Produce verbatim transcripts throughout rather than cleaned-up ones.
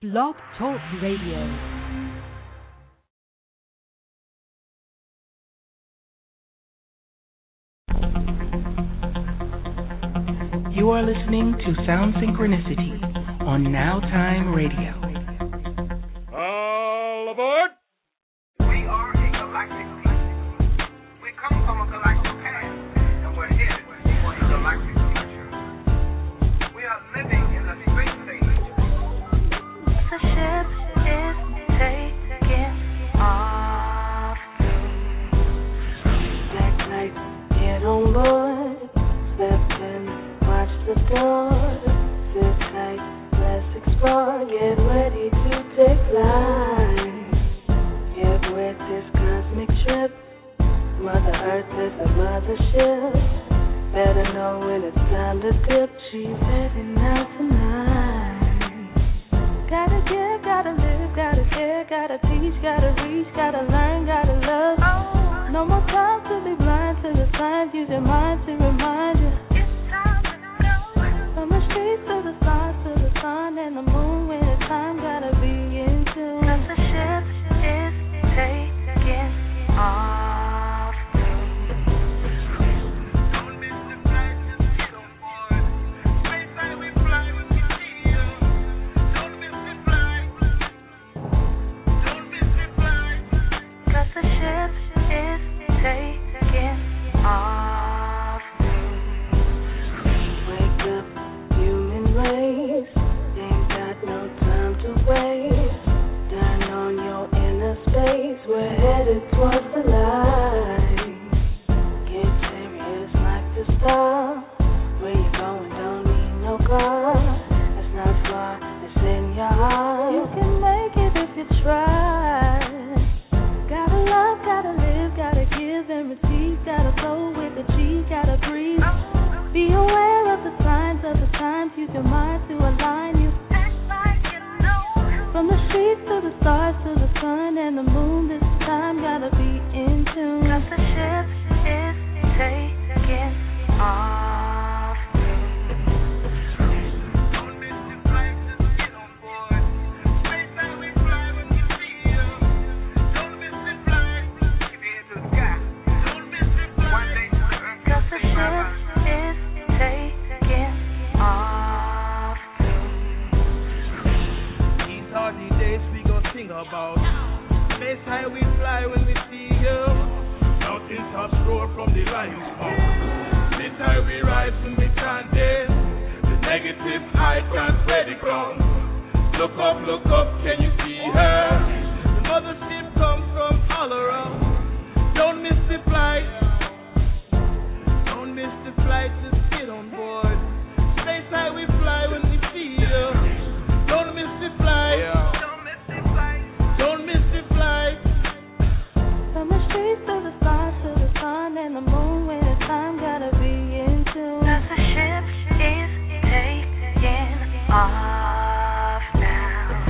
Blog Talk Radio. You are listening to Sound Synchronicity on Now Time Radio. All aboard! We are a galactic people. We come from a galactic past, and we're headed for a galactic future. We are living in the space age. The ship is taking off. Black light, get on board. Step in, watch the door. Sit tight, let's explore. Get ready to take flight. Get with this cosmic trip. Mother Earth is a mothership. Better know when it's time to dip. She's heading out tonight. Gotta give, gotta live, gotta care, gotta teach, gotta reach, gotta learn, gotta love. No more time to be blind to the signs. Use your mind to remind you. From the streets to the stars to the sun and the moon, when it's time, gotta be in tune. 'Cause the ship is taking off. Don't miss the flight, just get on board. Space time we fly when we see you. Don't miss the flight. Don't miss the flight. 'Cause the ship is taking off. Wake up, human race. Ain't got no time to waste. Turn on your inner space. We're headed towards the light. Get serious like the star. Where you going? Don't need no car. It's not far. It's in your heart. You can make it if you try. Gotta love, gotta live, gotta give and receive. Gotta flow with the G, gotta breathe. Be aware of the signs of the times. Use your mind to align you. From the streets to the stars to the sun and the moon, this time gotta be in tune. 'Cause the ship is taking off. Don't miss the flight, just get on board. Space time we fly when we see you. Don't miss the flight. Keep your head to the sky. Don't miss the flight. One day to the earth. 'Cause the ship is taking off. These are the days we gon' sing about. Space high we fly when we see you. Mountaintops roar from the lion's mouth. This high we rise when we can't dance. The negative eye can't spread the ground. Look up, look up, can you see her? The mothership comes from all around. Don't miss the flight. Don't miss the flight, just get on board. Space high we fly when we see you. Don't miss the flight. Don't miss the flight. Don't miss the flight. From the streets to the stars to the sun and the moon, when it's time, gotta be in tune. 'Cause the ship is taking off now.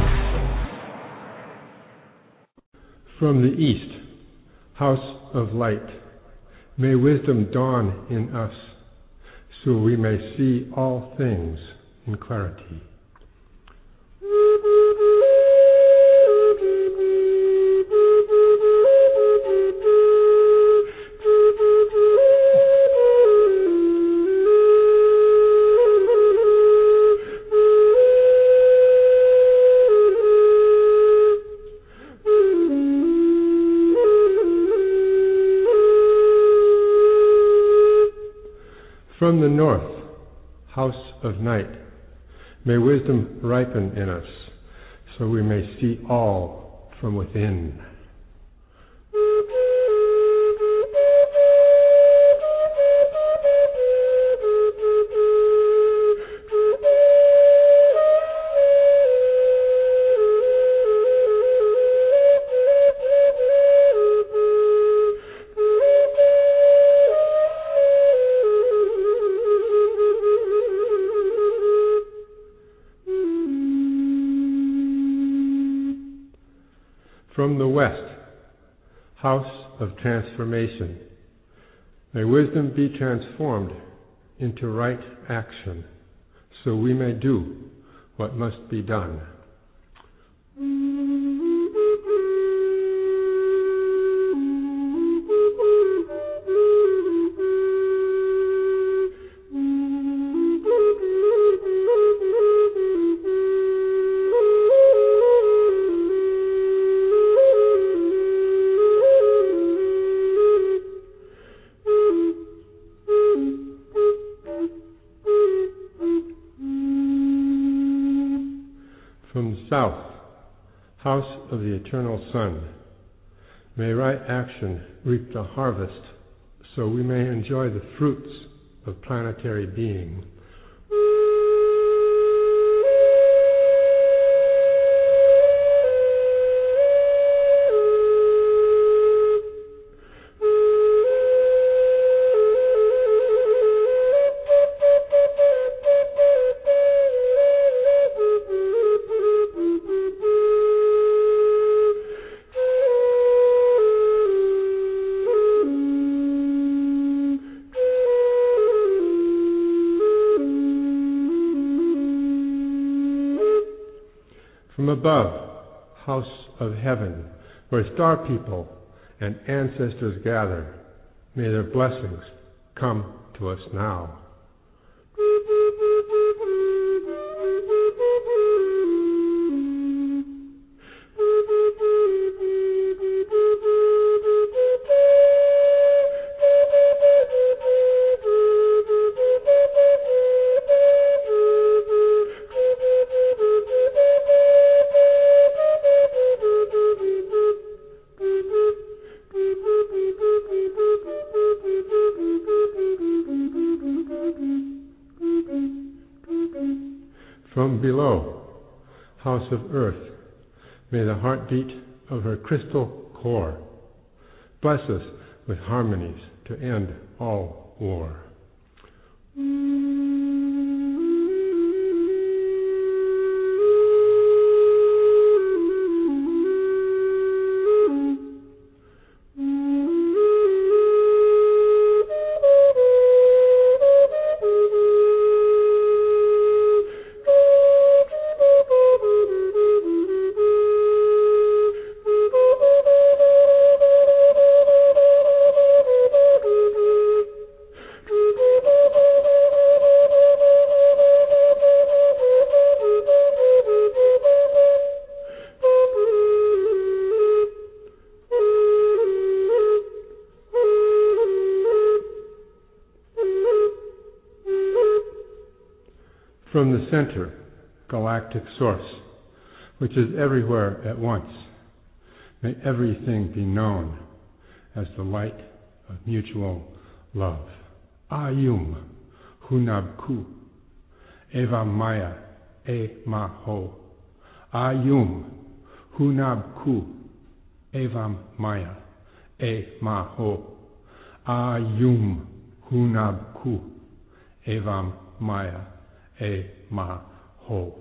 From the east, house of light, may wisdom dawn in us, so we may see all things in clarity. From the north, house of night, may wisdom ripen in us, so we may see all from within. From the west, house of transformation, may wisdom be transformed into right action, so we may do what must be done. From the south, house of the eternal sun, may right action reap the harvest, so we may enjoy the fruits of planetary being. From above, house of heaven, where star people and ancestors gather, may their blessings come to us now. From below, house of earth, may the heartbeat of her crystal core bless us with harmonies to end all war. From the center, galactic source, which is everywhere at once, may everything be known as the light of mutual love. Ayum Hunabku Eva Maya E Maho. Ayum Hunabku Eva Maya E Maho. Ayum Hunabku Eva Maya E Maho.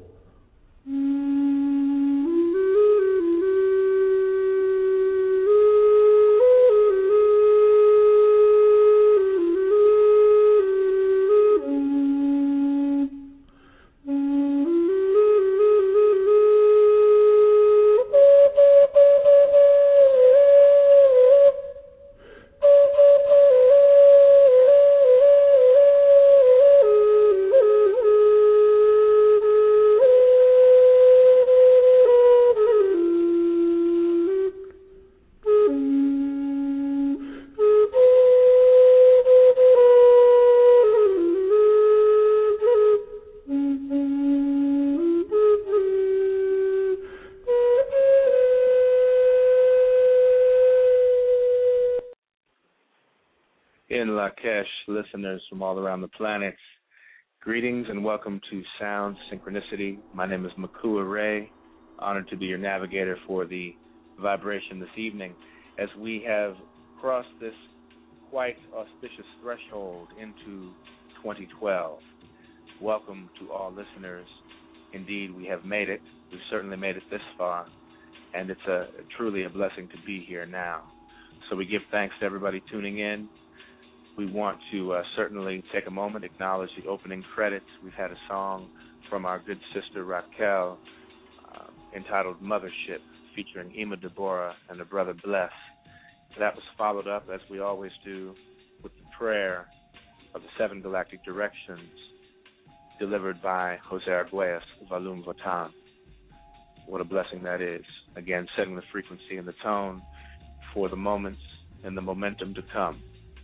In Lakesh, listeners from all around the planet, greetings and welcome to Sound Synchronicity. My name is Makua Ray, honored to be your navigator for the vibration this evening as we have crossed this quite auspicious threshold into twenty twelve. Welcome to all listeners. Indeed, we have made it. We've certainly made it this far, and it's a truly a blessing to be here now. So we give thanks to everybody tuning in. We want to uh, certainly take a moment, acknowledge the opening credits. We've had a song from our good sister Raquel uh, entitled Mothership, featuring Ema Deborah and her brother Bless. That was followed up, as we always do, with the prayer of the Seven Galactic Directions, delivered by Jose Arguelles, Valum Votan. What a blessing that is. Again, setting the frequency and the tone for the moments and the momentum to come.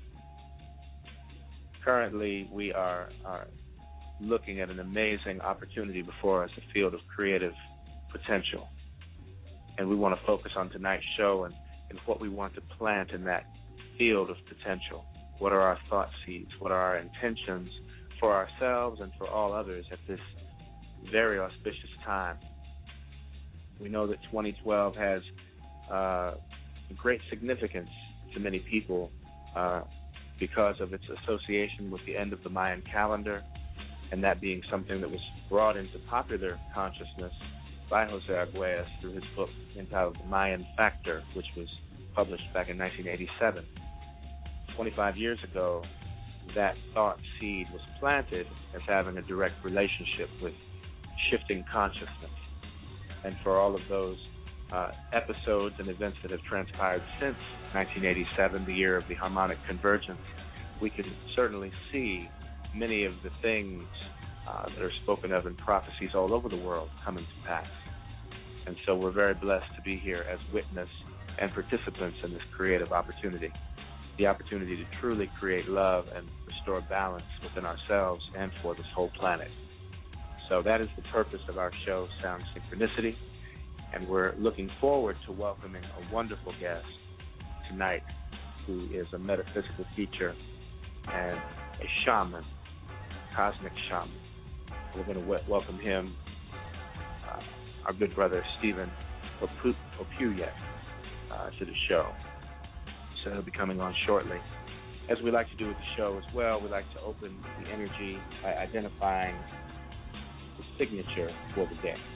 Currently, we are, are looking at an amazing opportunity before us, a field of creative potential. And we want to focus on tonight's show and, and what we want to plant in that field of potential. What are our thought seeds? What are our intentions for ourselves and for all others at this very auspicious time? We know that twenty twelve has uh, great significance to many people uh, because of its association with the end of the Mayan calendar, and that being something that was brought into popular consciousness by Jose Arguelles through his book entitled The Mayan Factor, which was published back in nineteen eighty-seven. twenty-five years ago, that thought seed was planted as having a direct relationship with shifting consciousness. And for all of those uh, episodes and events that have transpired since nineteen eighty-seven, the year of the harmonic convergence, we can certainly see many of the things uh, that are spoken of in prophecies all over the world coming to pass. And so we're very blessed to be here as witness and participants in this creative opportunity, the opportunity to truly create love and restore balance within ourselves and for this whole planet. So that is the purpose of our show, Sound Synchronicity, and we're looking forward to welcoming a wonderful guest tonight who is a metaphysical teacher and a shaman, cosmic shaman. We're going to w- welcome him, uh, our good brother Stephen Opuyet, uh, to the show. So he'll be coming on shortly. As we like to do with the show as well, we like to open the energy by identifying the signature for the day.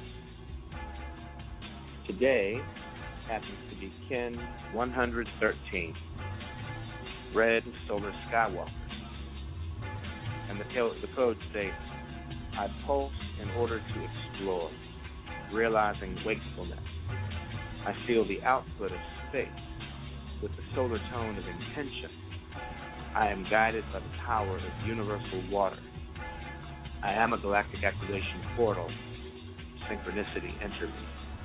Today happens to be Kin one hundred thirteen, Red Solar Skywalker. And the, co- the code states, I pulse in order to explore, realizing wakefulness. I feel the output of space with the solar tone of intention. I am guided by the power of universal water. I am a galactic activation portal. Synchronicity enter me.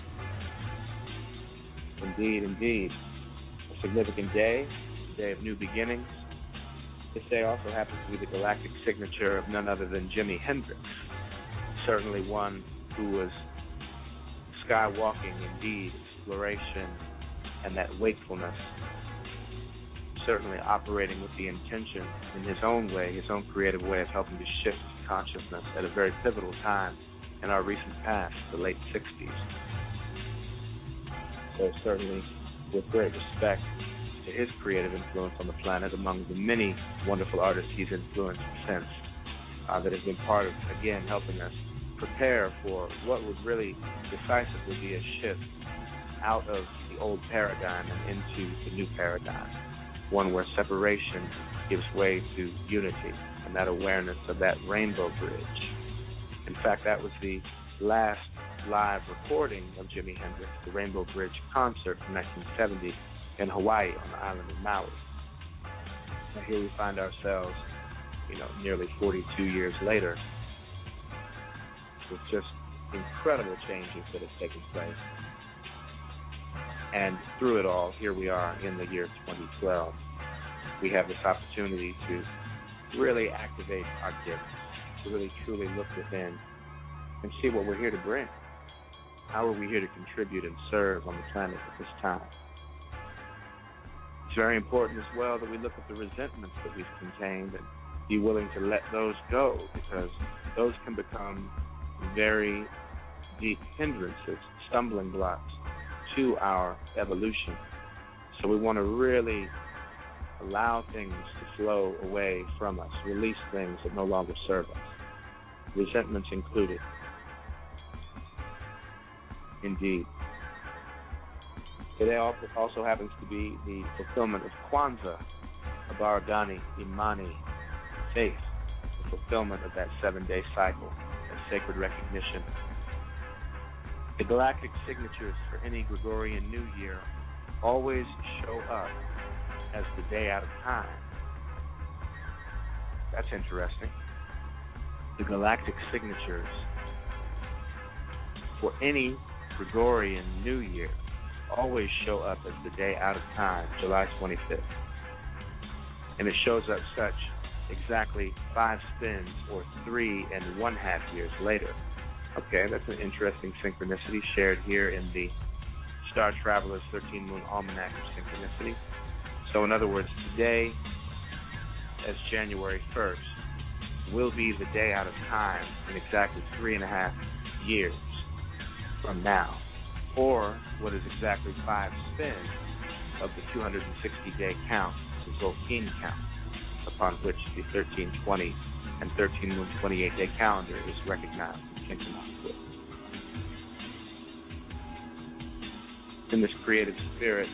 Indeed, indeed. A significant day, a day of new beginnings. This day also happens to be the galactic signature of none other than Jimi Hendrix. Certainly one who was skywalking, indeed, exploration and that wakefulness, certainly operating with the intention in his own way, his own creative way of helping to shift consciousness at a very pivotal time in our recent past, the late sixties. So certainly with great respect to his creative influence on the planet among the many wonderful artists he's influenced since uh, that have been part of, again, helping us prepare for what would really decisively be a shift out of the old paradigm and into the new paradigm, one where separation gives way to unity and that awareness of that rainbow bridge. In fact, that was the last live recording of Jimi Hendrix, the Rainbow Bridge concert from nineteen seventy in Hawaii on the island of Maui. Now here we find ourselves, you know, nearly forty-two years later with just incredible changes that have taken place. And through it all, here we are in the year twenty twelve. We have this opportunity to really activate our gifts, to really truly look within and see what we're here to bring. How are we here to contribute and serve on the planet at this time? It's very important as well that we look at the resentments that we've contained and be willing to let those go, because those can become very deep hindrances, stumbling blocks to our evolution. So we want to really allow things to flow away from us, release things that no longer serve us, resentments included. Indeed. Today also happens to be the fulfillment of Kwanzaa, of Baragani, Imani, faith, the fulfillment of that seven-day cycle of sacred recognition. The galactic signatures for any Gregorian New Year always show up as the day out of time. That's interesting. The galactic signatures for any Gregorian New Year always show up as the day out of time, July twenty-fifth. And it shows up such exactly five spins or three and one half years later, Okay, that's an interesting synchronicity shared here in the Star Traveler's thirteen Moon Almanac of Synchronicity. So in other words, today, as January first, will be the day out of time in exactly three and a half years from now, or what is exactly five spins of the two hundred sixty day count, the Tzolk'in count, upon which the thirteen twenty and thirteen Moon twenty-eight day calendar is recognized and synchronized with. In this creative spirit,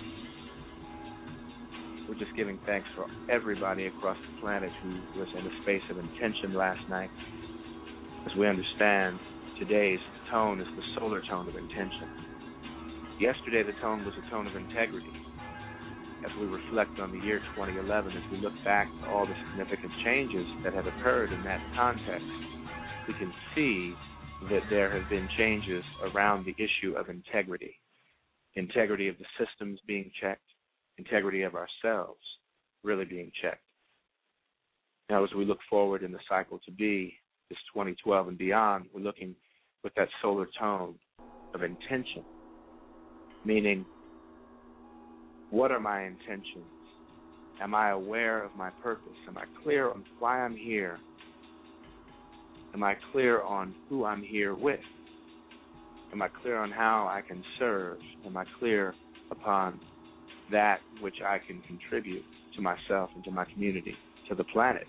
we're just giving thanks for everybody across the planet who was in a space of intention last night. As we understand, today's tone is the solar tone of intention. Yesterday, the tone was a tone of integrity. As we reflect on the year twenty eleven, as we look back to all the significant changes that have occurred in that context, we can see that there have been changes around the issue of integrity. Integrity of the systems being checked, integrity of ourselves really being checked. Now, as we look forward in the cycle to be this twenty twelve and beyond, we're looking with that solar tone of intention, meaning, what are my intentions? Am I aware of my purpose? Am I clear on why I'm here? Am I clear on who I'm here with? Am I clear on how I can serve? Am I clear upon that which I can contribute to myself and to my community, to the planet?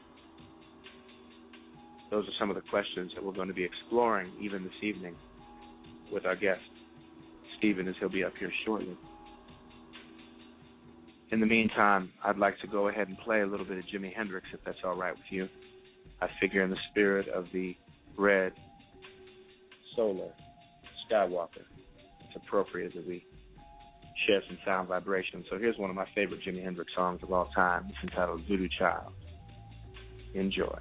Those are some of the questions that we're going to be exploring even this evening with our guest, Stephen, as he'll be up here shortly. In the meantime, I'd like to go ahead and play a little bit of Jimi Hendrix, if that's all right with you. I figure in the spirit of the red solar Skywalker, it's appropriate that we share some sound vibrations. So here's one of my favorite Jimi Hendrix songs of all time. It's entitled Voodoo Child. Enjoy.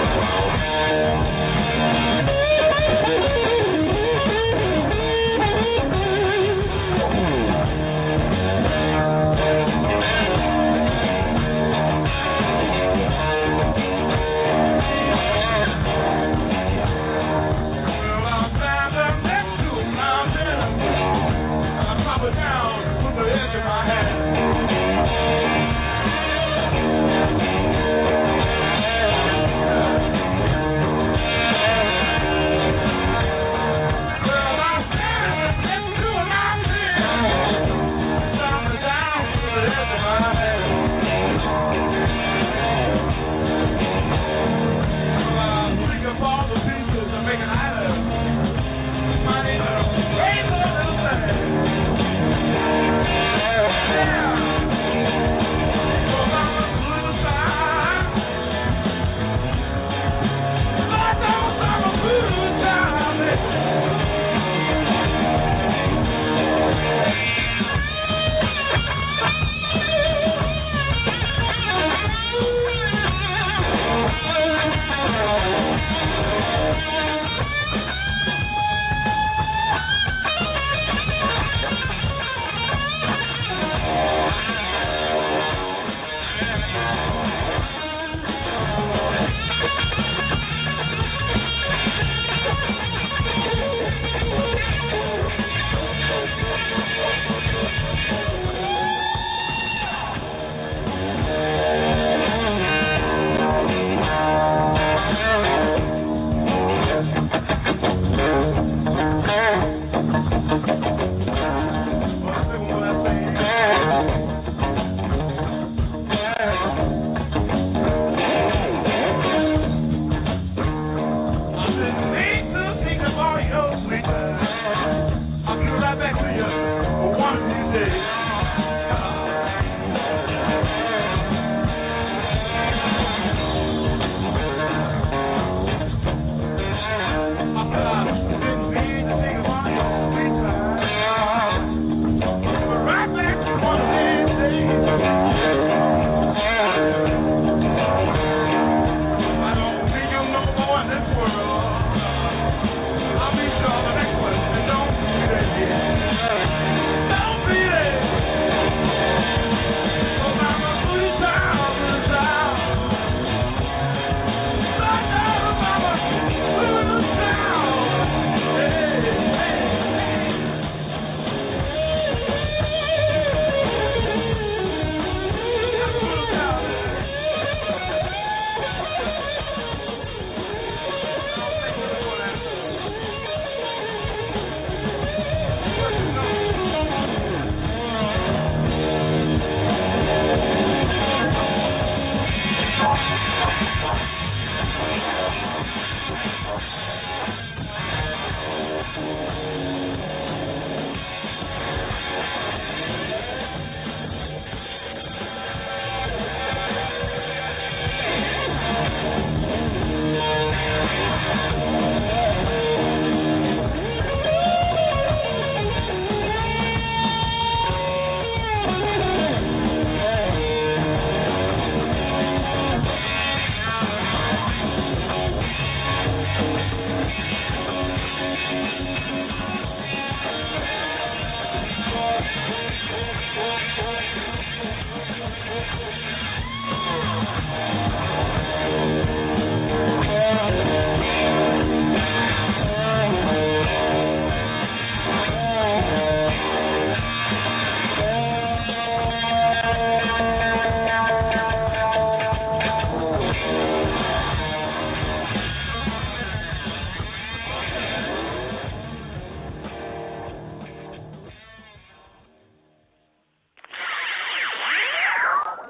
Thank you.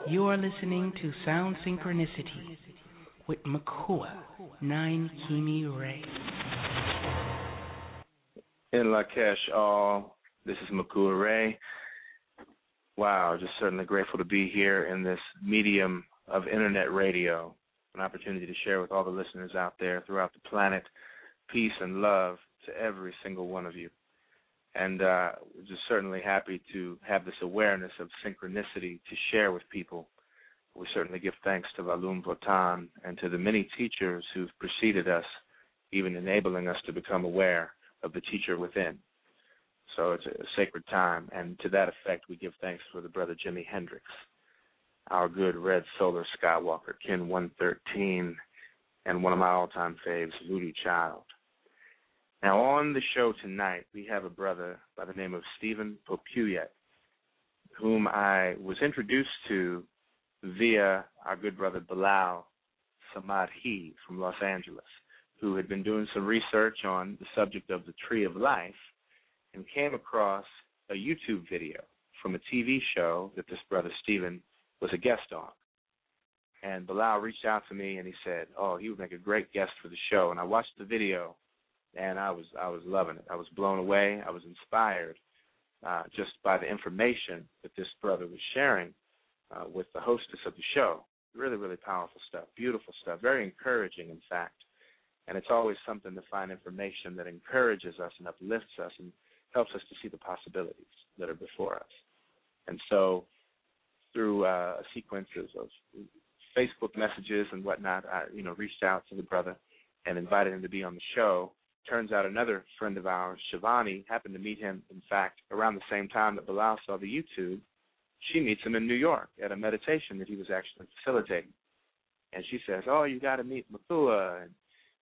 You are listening to Sound Synchronicity with Makua Nine Kimi Ray. In Lakesh, all. This is Makua Ray. Wow, just certainly grateful to be here in this medium of internet radio, an opportunity to share with all the listeners out there throughout the planet peace and love to every single one of you. And uh, we're just certainly happy to have this awareness of synchronicity to share with people. We certainly give thanks to Valum Votan and to the many teachers who've preceded us, even enabling us to become aware of the teacher within. So it's a sacred time, and to that effect, we give thanks for the brother Jimi Hendrix, our good red solar Skywalker, Kin one thirteen, and one of my all-time faves, Voodoo Child. Now, on the show tonight, we have a brother by the name of Stephen Popuyek, whom I was introduced to via our good brother Bilal Samadhi from Los Angeles, who had been doing some research on the subject of the Tree of Life and came across a YouTube video from a T V show that this brother Stephen was a guest on. And Bilal reached out to me and he said, oh, he would make a great guest for the show. And I watched the video, and I was I was loving it. I was blown away. I was inspired uh, just by the information that this brother was sharing uh, with the hostess of the show. Really, really powerful stuff, beautiful stuff, very encouraging, in fact. And it's always something to find information that encourages us and uplifts us and helps us to see the possibilities that are before us. And so through uh, a sequence of Facebook messages and whatnot, I you know, reached out to the brother and invited him to be on the show. Turns out another friend of ours, Shivani, happened to meet him, in fact, around the same time that Bilal saw the YouTube. She meets him in New York at a meditation that he was actually facilitating. And she says, oh, you got to meet Makua and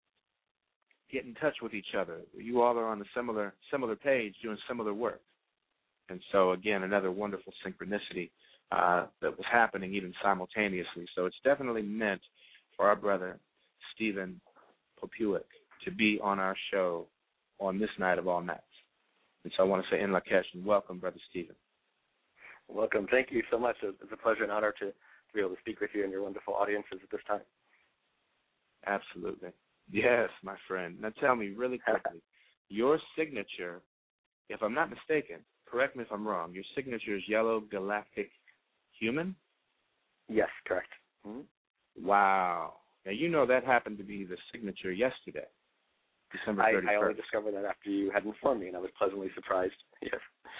get in touch with each other. You all are on a similar similar page doing similar work. And so, again, another wonderful synchronicity uh, that was happening even simultaneously. So it's definitely meant for our brother, Stephen Popuyek, to be on our show on this night of all nights. And so I want to say in Lakesh and welcome, Brother Stephen. Welcome. Thank you so much. It's a pleasure and honor to, to be able to speak with you and your wonderful audiences at this time. Absolutely. Yes, my friend. Now tell me really quickly, your signature, if I'm not mistaken, correct me if I'm wrong, your signature is Yellow Galactic Human? Yes, correct. Mm-hmm. Wow. Now, you know that happened to be the signature yesterday, December thirty-first. I, I only discovered that after you had informed me, and I was pleasantly surprised. Yes.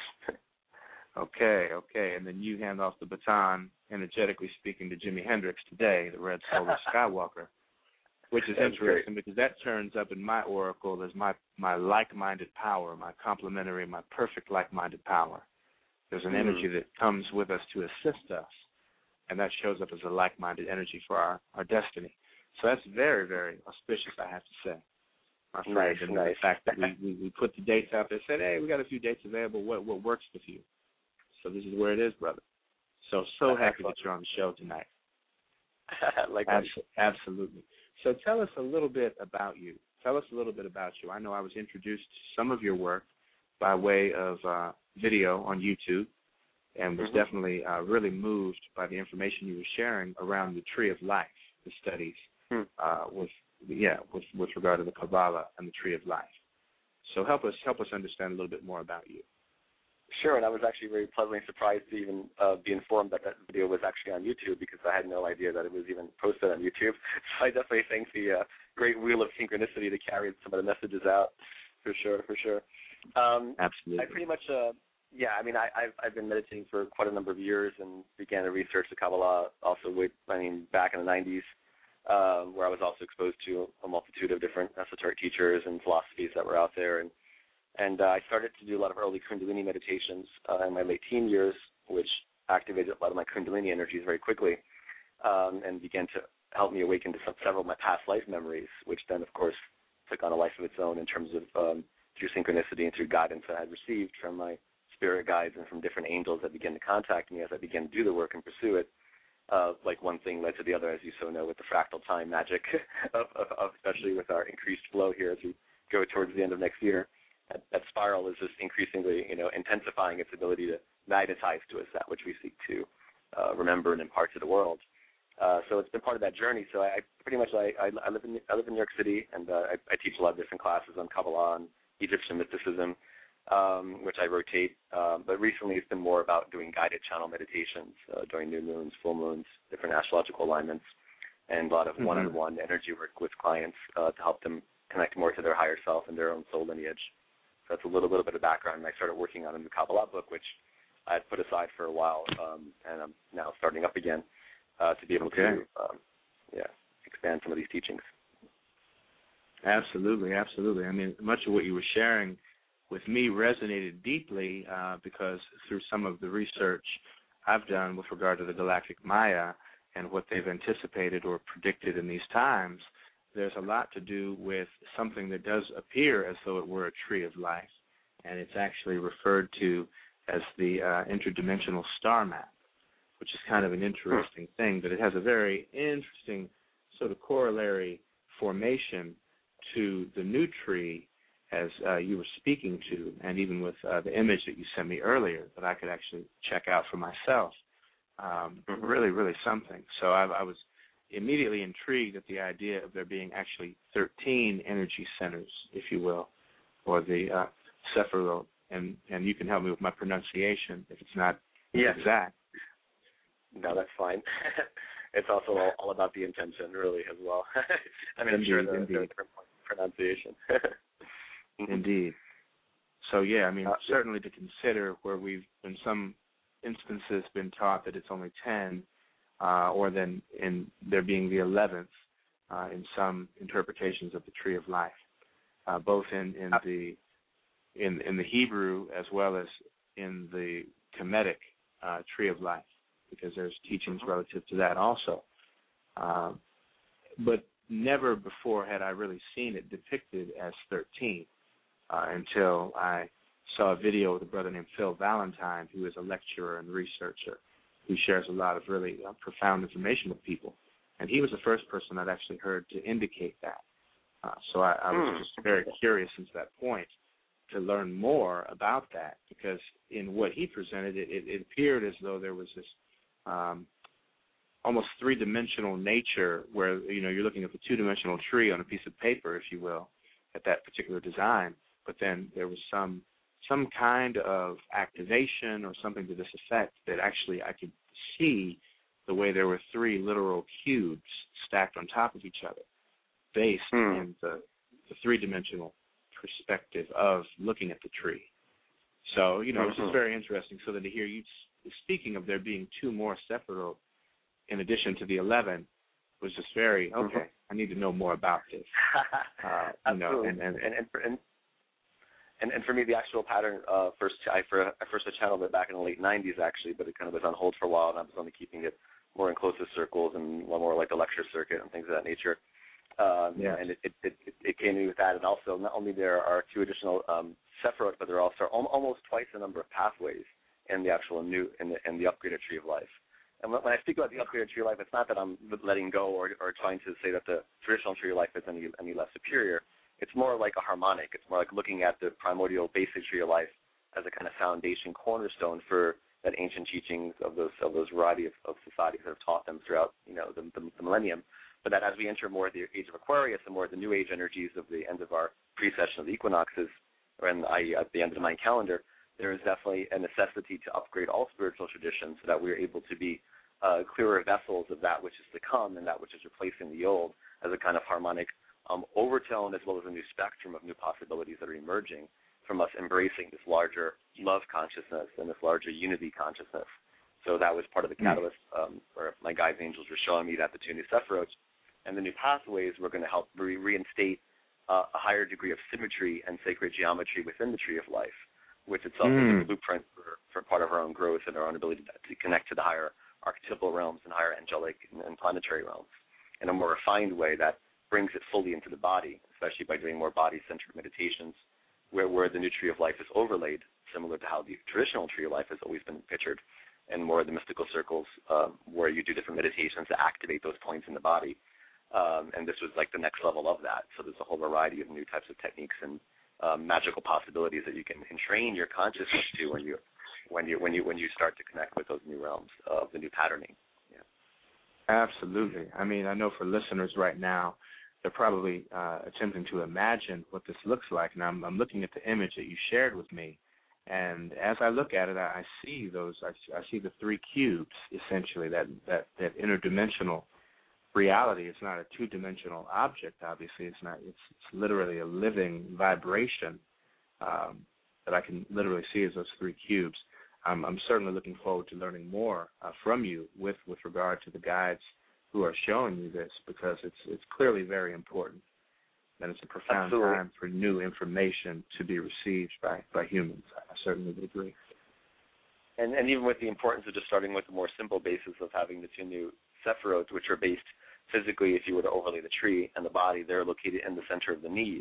Okay, okay. And then you hand off the baton, energetically speaking, to Jimi Hendrix today, the Red Solar Skywalker. Which is That's interesting great. Because that turns up in my oracle as my, my like-minded power, my complementary, my perfect like-minded power. There's an mm-hmm. energy that comes with us to assist us, and that shows up as a like-minded energy for our, our destiny. So that's very, very auspicious, I have to say. My friend, nice, and nice. the fact that we, we, we put the dates out there, said, hey, we got a few dates available. What what works with you? So this is where it is, brother. So, so that's happy excellent. That you're on the show tonight. Likewise. Abs- absolutely. So tell us a little bit about you. Tell us a little bit about you. I know I was introduced to some of your work by way of uh, video on YouTube and was mm-hmm. definitely uh, really moved by the information you were sharing around the Tree of Life, the studies mm. uh, with yeah with, with regard to the Kabbalah and the Tree of Life. So help us help us understand a little bit more about you. Sure, and I was actually very pleasantly surprised to even uh, be informed that that video was actually on YouTube because I had no idea that it was even posted on YouTube. So I definitely thank the uh, great wheel of synchronicity to carry some of the messages out, for sure, for sure. Um, Absolutely. I pretty much, uh, yeah, I mean, I, I've, I've been meditating for quite a number of years and began to research the Kabbalah also, with, I mean, back in the nineties, uh, where I was also exposed to a multitude of different esoteric teachers and philosophies that were out there. And And uh, I started to do a lot of early Kundalini meditations uh, in my late teen years, which activated a lot of my Kundalini energies very quickly um, and began to help me awaken to some, several of my past life memories, which then, of course, took on a life of its own in terms of um, through synchronicity and through guidance I had received from my spirit guides and from different angels that began to contact me as I began to do the work and pursue it. Uh, like one thing led to the other, as you so know, with the fractal time magic, of, of, of especially with our increased flow here as we go towards the end of next year. That, that spiral is just increasingly, you know, intensifying its ability to magnetize to us that which we seek to uh, remember and impart to the world. Uh, so it's been part of that journey. So I, I pretty much I, I, I live in I live in New York City, and uh, I, I teach a lot of different classes on Kabbalah and Egyptian mysticism, um, which I rotate. Um, but recently, it's been more about doing guided channel meditations uh, during new moons, full moons, different astrological alignments, and a lot of mm-hmm. one-on-one energy work with clients uh, to help them connect more to their higher self and their own soul lineage. So that's a little, little bit of background. And I started working on a new Kabbalah book, which I had put aside for a while, um, and I'm now starting up again. Uh, to be able okay. to, um, yeah, expand some of these teachings. Absolutely, absolutely. I mean, much of what you were sharing with me resonated deeply uh, because through some of the research I've done with regard to the Galactic Maya and what they've anticipated or predicted in these times, there's a lot to do with something that does appear as though it were a tree of life, and it's actually referred to as the uh, interdimensional star map, which is kind of an interesting thing, but it has a very interesting sort of corollary formation to the new tree as uh, you were speaking to, and even with uh, the image that you sent me earlier that I could actually check out for myself. Um, really, really something. So I, I was immediately intrigued at the idea of there being actually thirteen energy centers, if you will, or the uh, Sephiroth, and, and you can help me with my pronunciation if it's not yes. exact. No, that's fine. It's also all, all about the intention, really, as well. I mean, indeed, I'm sure there, indeed. there are different points of pronunciation. Indeed. So, yeah, I mean, uh, certainly to consider where we've, in some instances, been taught that it's only ten, uh, or then in there being the eleventh uh, in some interpretations of the Tree of Life, uh, both in, in the in in the Hebrew as well as in the Kemetic uh, Tree of Life, because there's teachings relative to that also. Uh, but never before had I really seen it depicted as thirteen uh, until I saw a video with a brother named Phil Valentine, who is a lecturer and researcher, who shares a lot of really uh, profound information with people. And he was the first person I'd actually heard to indicate that. Uh, so I, I was just very curious since that point to learn more about that, because in what he presented, it, it, it appeared as though there was this Um, almost three-dimensional nature where, you know, you're looking at the two-dimensional tree on a piece of paper, if you will, at that particular design, but then there was some some kind of activation or something to this effect that actually I could see the way there were three literal cubes stacked on top of each other based mm. in the, the three-dimensional perspective of looking at the tree. So, you know, mm-hmm. it's just very interesting. So then to hear you speaking of there being two more Sephiroth in addition to the eleven was just very, okay, mm-hmm. I need to know more about this. Uh, you know, and, and, and, and, and, and, and for me, the actual pattern, uh, first I, for, I first channeled it back in the late nineties, actually, but it kind of was on hold for a while, and I was only keeping it more in closer circles and more like the lecture circuit and things of that nature. Um, yeah. And it, it, it, it came to me with that. And also, not only there are two additional um, Sephiroth, but there are also almost twice the number of pathways in the actual new, in the, in the upgraded Tree of Life. And when I speak about the upgraded Tree of Life, it's not that I'm letting go or, or trying to say that the traditional Tree of Life is any, any less superior. It's more like a harmonic. It's more like looking at the primordial basic Tree of Life as a kind of foundation cornerstone for that ancient teachings of those of those variety of, of societies that have taught them throughout, you know, the, the, the millennium. But that as we enter more of the age of Aquarius and more of the new age energies of the end of our precession of the equinoxes, or in, that is at the end of the Mayan calendar, there is definitely a necessity to upgrade all spiritual traditions so that we are able to be uh, clearer vessels of that which is to come and that which is replacing the old as a kind of harmonic um, overtone, as well as a new spectrum of new possibilities that are emerging from us embracing this larger love consciousness and this larger unity consciousness. So that was part of the catalyst um, where my guides angels were showing me that the two new Sephiroth and the new pathways were going to help re- reinstate uh, a higher degree of symmetry and sacred geometry within the Tree of Life, which itself mm. is a blueprint for, for part of our own growth and our own ability to, to connect to the higher archetypal realms and higher angelic and, and planetary realms in a more refined way that brings it fully into the body, especially by doing more body-centered meditations where, where the new Tree of Life is overlaid, similar to how the traditional Tree of Life has always been pictured, and more of the mystical circles uh, where you do different meditations to activate those points in the body. Um, and this was like the next level of that. So there's a whole variety of new types of techniques and um, magical possibilities that you can entrain your consciousness to when you when you when you when you start to connect with those new realms of the new patterning. Yeah. Absolutely. I mean, I know for listeners right now, they're probably uh, attempting to imagine what this looks like, and I'm, I'm looking at the image that you shared with me. And as I look at it, I, I see those. I, I see the three cubes essentially. That that that interdimensional reality. It's not a two-dimensional object. Obviously, it's not. It's, it's literally a living vibration um, that I can literally see as those three cubes. I'm, I'm certainly looking forward to learning more uh, from you with with regard to the guides who are showing you this, because it's it's clearly very important. And it's a profound Absolutely. time for new information to be received by, by humans. I certainly would agree. And, and even with the importance of just starting with the more simple basis of having the two new sephirot, which are based physically, if you were to overlay the tree and the body, they're located in the center of the knees.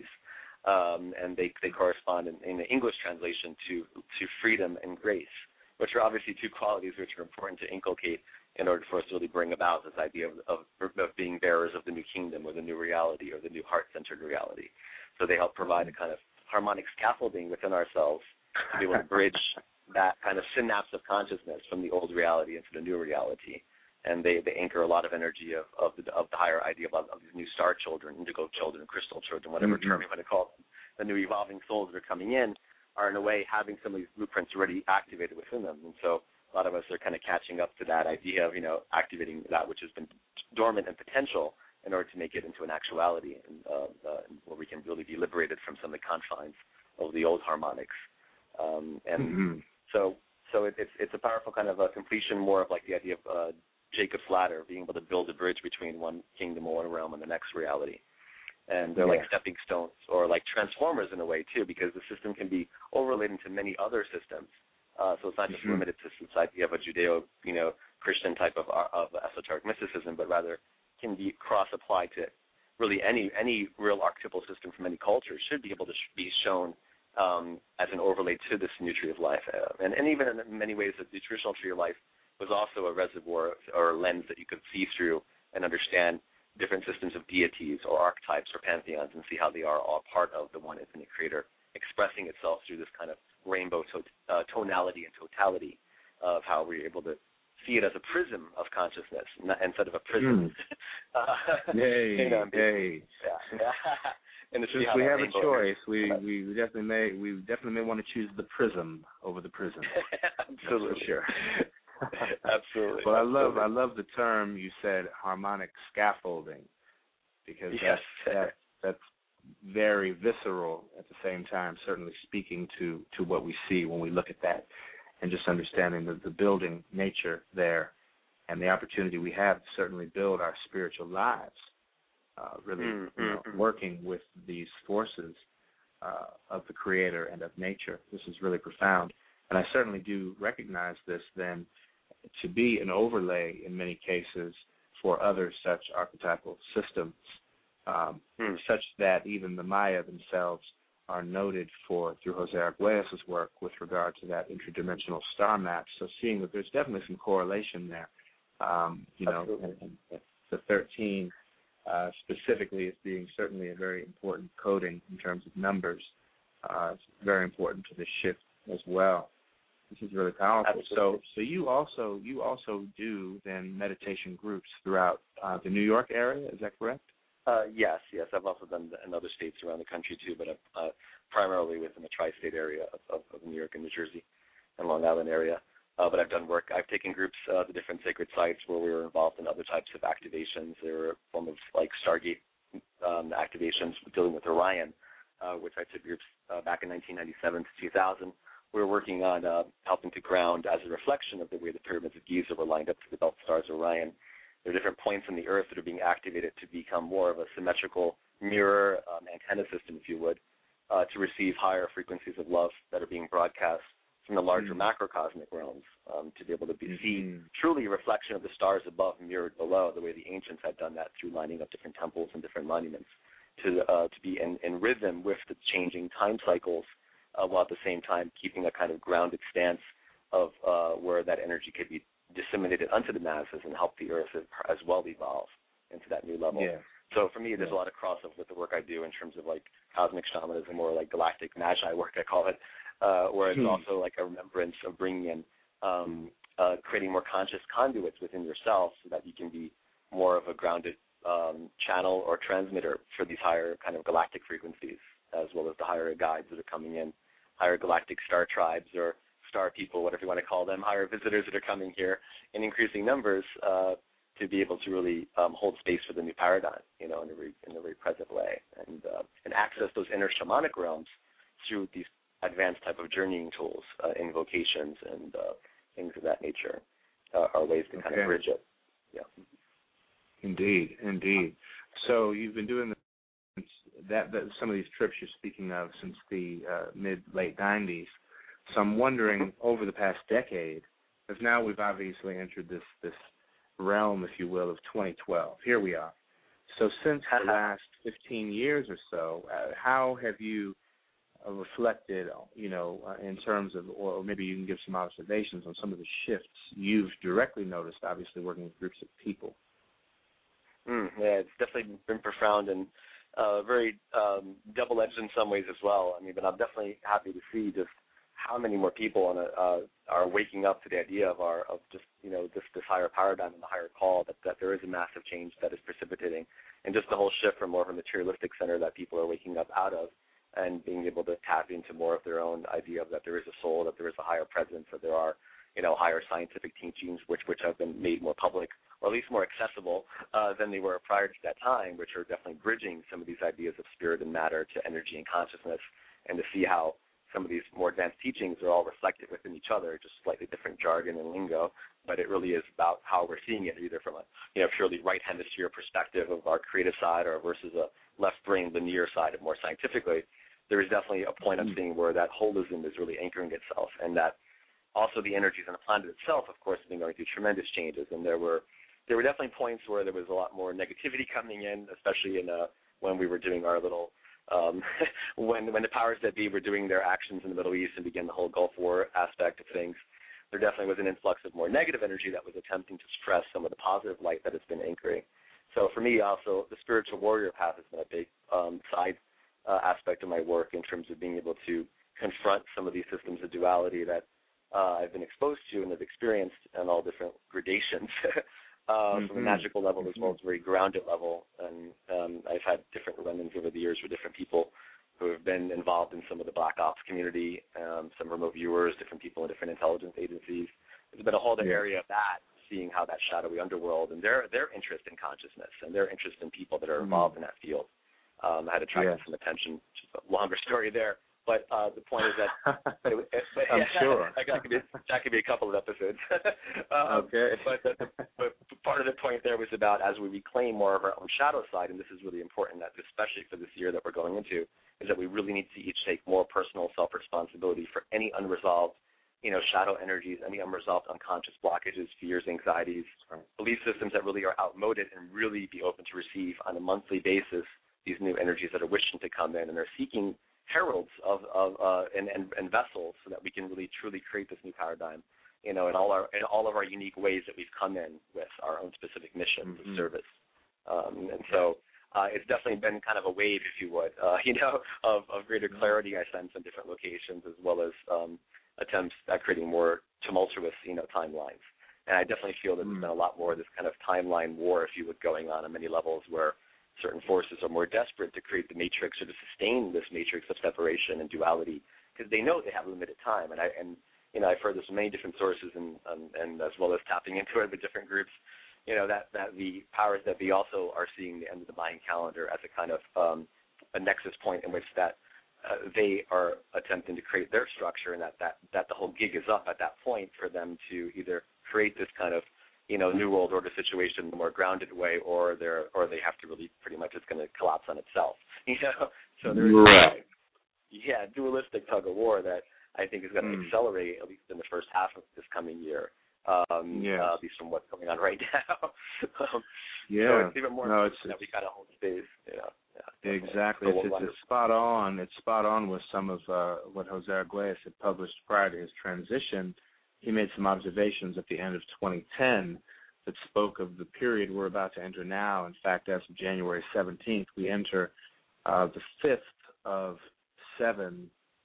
Um, and they, they correspond in, in the English translation to, to freedom and grace, which are obviously two qualities which are important to inculcate in order for us to really bring about this idea of, of, of being bearers of the new kingdom or the new reality or the new heart-centered reality. So they help provide a kind of harmonic scaffolding within ourselves to be able to bridge that kind of synapse of consciousness from the old reality into the new reality. And they, they anchor a lot of energy of, of, the, of the higher idea of, of these new star children, indigo children, crystal children, whatever mm-hmm. term you want to call them. The new evolving souls that are coming in are, in a way, having some of these blueprints already activated within them. And so a lot of us are kind of catching up to that idea of, you know, activating that which has been dormant and potential in order to make it into an actuality, and uh, uh, where we can really be liberated from some of the confines of the old harmonics. Um, and mm-hmm. so so it, it's it's a powerful kind of a completion, more of like the idea of uh, Jacob's ladder, being able to build a bridge between one kingdom or one realm and the next reality. And they're yeah. like stepping stones or like transformers in a way, too, because the system can be overlaid into many other systems. Uh, so it's not just mm-hmm. limited to this idea of a Judeo, you know, Christian type of of esoteric mysticism, but rather can be cross-applied to really any any real archetypal system from any culture should be able to sh- be shown um, as an overlay to this new tree of life. Uh, and, and even in many ways, the traditional tree of life was also a reservoir or a lens that you could see through and understand different systems of deities or archetypes or pantheons and see how they are all part of the one infinite creator, expressing itself through this kind of rainbow to, uh, tonality and totality of how we're able to see it as a prism of consciousness not, instead of a prism. Mm. uh, yay, you know, yay. Yeah. And since we have a choice, we, we definitely may we definitely may want to choose the prism over the prism. Absolutely. For sure. Absolutely. Well, I love Absolutely. I love the term you said, harmonic scaffolding, because yes. that's, that, that's very visceral at the same time, certainly speaking to, to what we see when we look at that, and just understanding the, the building nature there and the opportunity we have to certainly build our spiritual lives, uh, really mm-hmm. you know, working with these forces uh, of the Creator and of nature. This is really profound. And I certainly do recognize this then to be an overlay in many cases for other such archetypal systems, um, hmm. such that even the Maya themselves are noted for, through Jose Arguelles' work, with regard to that interdimensional star map. So seeing that there's definitely some correlation there, um, you know, and, and the thirteen uh, specifically as being certainly a very important coding in terms of numbers. Uh, it's very important to this shift as well. This is really powerful. Absolutely. So, so you also you also do then meditation groups throughout uh, the New York area. Is that correct? Uh, yes, yes. I've also done in other states around the country too, but uh, primarily within the tri-state area of, of, of New York and New Jersey and Long Island area. Uh, but I've done work. I've taken groups uh, to different sacred sites where we were involved in other types of activations. There were a form of like Stargate um, activations dealing with Orion, uh, which I took groups uh, back in nineteen ninety-seven to two thousand. We were working on uh, helping to ground as a reflection of the way the pyramids of Giza were lined up to the belt stars of Orion. There are different points in the Earth that are being activated to become more of a symmetrical mirror um, antenna system, if you would, uh, to receive higher frequencies of love that are being broadcast from the larger mm-hmm. macrocosmic realms, um, to be able to be, mm-hmm. see truly a reflection of the stars above mirrored below, the way the ancients had done that through lining up different temples and different monuments, to uh, to be in, in rhythm with the changing time cycles, uh, while at the same time keeping a kind of grounded stance of uh, where that energy could be disseminated unto the masses and help the Earth as well evolve into that new level. Yeah. So for me, there's yeah. a lot of crossover with the work I do in terms of like cosmic shamanism or like galactic magi work, I call it, uh, where it's hmm. also like a remembrance of bringing in, um, uh, creating more conscious conduits within yourself so that you can be more of a grounded um, channel or transmitter for these higher kind of galactic frequencies, as well as the higher guides that are coming in, higher galactic star tribes or star people, whatever you want to call them, higher visitors that are coming here in increasing numbers uh, to be able to really um, hold space for the new paradigm, you know, in a very, in a very present way, and uh, and access those inner shamanic realms through these advanced type of journeying tools, uh, invocations, and uh, things of that nature uh, are ways to okay. kind of bridge it. Yeah. Indeed, indeed. So you've been doing this, that, that some of these trips you're speaking of since the uh, mid late nineties. So I'm wondering, over the past decade, because now we've obviously entered this this realm, if you will, of twenty twelve. Here we are. So since the last fifteen years or so, uh, how have you uh, reflected, you know, uh, in terms of, or maybe you can give some observations on some of the shifts you've directly noticed, obviously working with groups of people? Mm, yeah, it's definitely been profound and uh, very um, double-edged in some ways as well. I mean, but I'm definitely happy to see just how many more people on a, uh, are waking up to the idea of our of just you know this this higher paradigm and the higher call, that, that there is a massive change that is precipitating, and just the whole shift from more of a materialistic center that people are waking up out of, and being able to tap into more of their own idea of that there is a soul, that there is a higher presence, that there are you know higher scientific teachings which which have been made more public, or at least more accessible uh, than they were prior to that time, which are definitely bridging some of these ideas of spirit and matter to energy and consciousness, and to see how some of these more advanced teachings are all reflected within each other, just slightly different jargon and lingo, but it really is about how we're seeing it, either from a you know purely right hemisphere perspective of our creative side, or versus a left brain linear side of more scientifically. There is definitely a point I'm seeing where that holism is really anchoring itself, and that also the energies on the planet itself, of course, have been going through tremendous changes, and there were there were definitely points where there was a lot more negativity coming in, especially in uh, when we were doing our little Um, when when the powers that be were doing their actions in the Middle East and began the whole Gulf War aspect of things, there definitely was an influx of more negative energy that was attempting to suppress some of the positive light that has been anchoring. So for me, also, the spiritual warrior path has been a big um, side uh, aspect of my work in terms of being able to confront some of these systems of duality that uh, I've been exposed to and have experienced in all different gradations. Uh, mm-hmm. From a magical level mm-hmm. as well as a very grounded level. And um, I've had different run-ins over the years with different people who have been involved in some of the Black Ops community, um, some remote viewers, different people in different intelligence agencies. There's been a whole yeah. area of that, seeing how that shadowy underworld and their their interest in consciousness and their interest in people that are involved mm-hmm. in that field um, had attracted yeah. some attention. Which is a longer story there. But uh, the point is that it, it, but, I'm yeah, sure that could be that could be a couple of episodes. um, okay. But, the, but part of the point there was about, as we reclaim more of our own shadow side, and this is really important, that especially for this year that we're going into, is that we really need to each take more personal self-responsibility for any unresolved, you know, shadow energies, any unresolved unconscious blockages, fears, anxieties, belief systems that really are outmoded, and really be open to receive on a monthly basis these new energies that are wishing to come in and are seeking heralds of, of uh, and, and, and vessels, so that we can really truly create this new paradigm, you know, in all our in all of our unique ways that we've come in with our own specific missions mm-hmm. of service. Um, and so uh, it's definitely been kind of a wave, if you would, uh, you know, of, of greater clarity I sense in different locations, as well as um, attempts at creating more tumultuous, you know, timelines. And I definitely feel that mm-hmm. there's been a lot more of this kind of timeline war, if you would, going on on many levels, where certain forces are more desperate to create the matrix or to sustain this matrix of separation and duality, because they know they have limited time. And I and you know I've heard this from many different sources, and and, and as well as tapping into it with different groups, you know that that the powers that be also are seeing the end of the Mayan calendar as a kind of um, a nexus point in which that uh, they are attempting to create their structure, and that, that that the whole gig is up at that point for them to either create this kind of you know, New World Order situation in a more grounded way, or they're or they have to really pretty much it's going to collapse on itself. You know, so there's right. yeah, dualistic tug of war that I think is going to mm. accelerate, at least in the first half of this coming year. Um, yes. uh, at least from what's going on right now. um, yeah, so it's even more no, it's, that we kind of hold space. You know, yeah, exactly. It's, it's, it's spot on. It's spot on with some of uh, what Jose Arguelles had published prior to his transition. He made some observations at the end of twenty ten that spoke of the period we're about to enter now. In fact, as of January seventeenth, we enter uh, the fifth of seven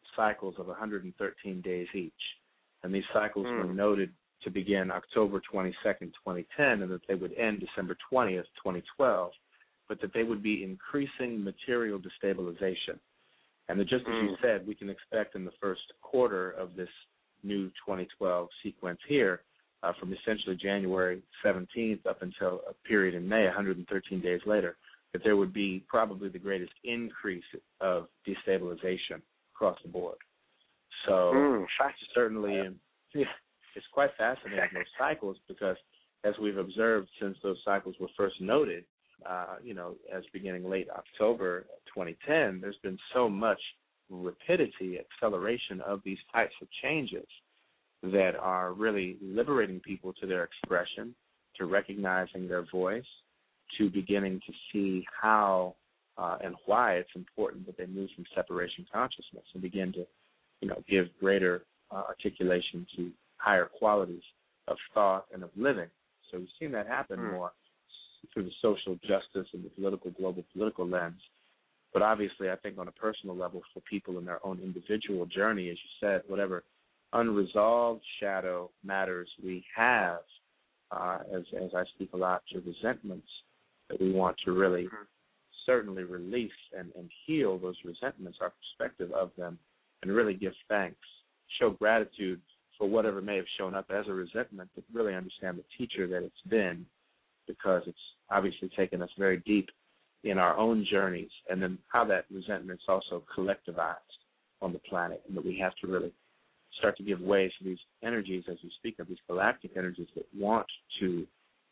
cycles of one hundred thirteen days each. And these cycles mm. were noted to begin October twenty-second, twenty ten, and that they would end December twentieth, twenty twelve, but that they would be increasing material destabilization. And that just as mm. you said, we can expect in the first quarter of this new twenty twelve sequence here, uh, from essentially January seventeenth up until a period in May, one hundred thirteen days later, that there would be probably the greatest increase of destabilization across the board. So mm, certainly, yeah, it's quite fascinating, those cycles, because as we've observed since those cycles were first noted, uh, you know, as beginning late October twenty ten, there's been so much rapidity, acceleration of these types of changes that are really liberating people to their expression, to recognizing their voice, to beginning to see how uh, and why it's important that they move from separation consciousness and begin to, you know, give greater uh, articulation to higher qualities of thought and of living. So we've seen that happen mm. more through the social justice and the political, global political lens. But obviously, I think on a personal level, for people in their own individual journey, as you said, whatever unresolved shadow matters we have, uh, as, as I speak a lot to resentments, that we want to really mm. certainly release and, and heal those resentments, our perspective of them, and really give thanks, show gratitude for whatever may have shown up as a resentment, but really understand the teacher that it's been, because it's obviously taken us very deep in our own journeys, and then how that resentment's also collectivized on the planet, and that we have to really start to give way to these energies, as we speak of, these galactic energies that want to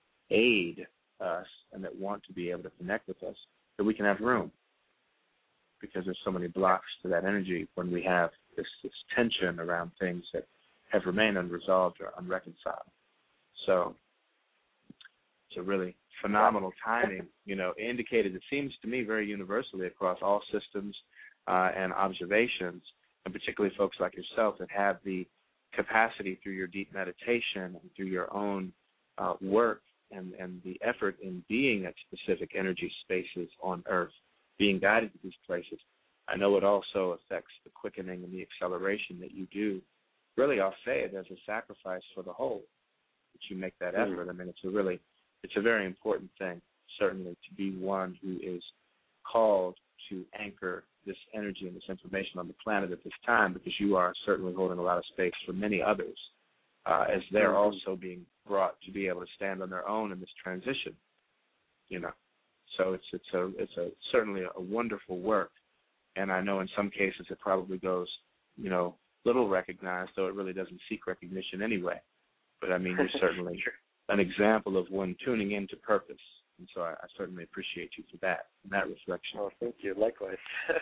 aid us and that want to be able to connect with us, that we can have room, because there's so many blocks to that energy when we have this, this tension around things that have remained unresolved or unreconciled. So it's a really phenomenal timing, you know, indicated, it seems to me, very universally across all systems uh, and observations, and particularly folks like yourself that have the capacity through your deep meditation and through your own uh, work and, and the effort in being at specific energy spaces on Earth, being guided to these places. I know it also affects the quickening and the acceleration that you do. Really, I'll say it as a sacrifice for the whole, that you make that effort. Mm. I mean, it's a really, it's a very important thing, certainly, to be one who is called to anchor this energy and this information on the planet at this time, because you are certainly holding a lot of space for many others, uh, as they're mm-hmm. also being brought to be able to stand on their own in this transition, you know. So it's it's a it's a certainly a wonderful work, and I know in some cases it probably goes, you know, little recognized, though it really doesn't seek recognition anyway. But I mean, you're certainly an example of one tuning into purpose, and so I, I certainly appreciate you for that and that reflection. Oh, thank you. Likewise.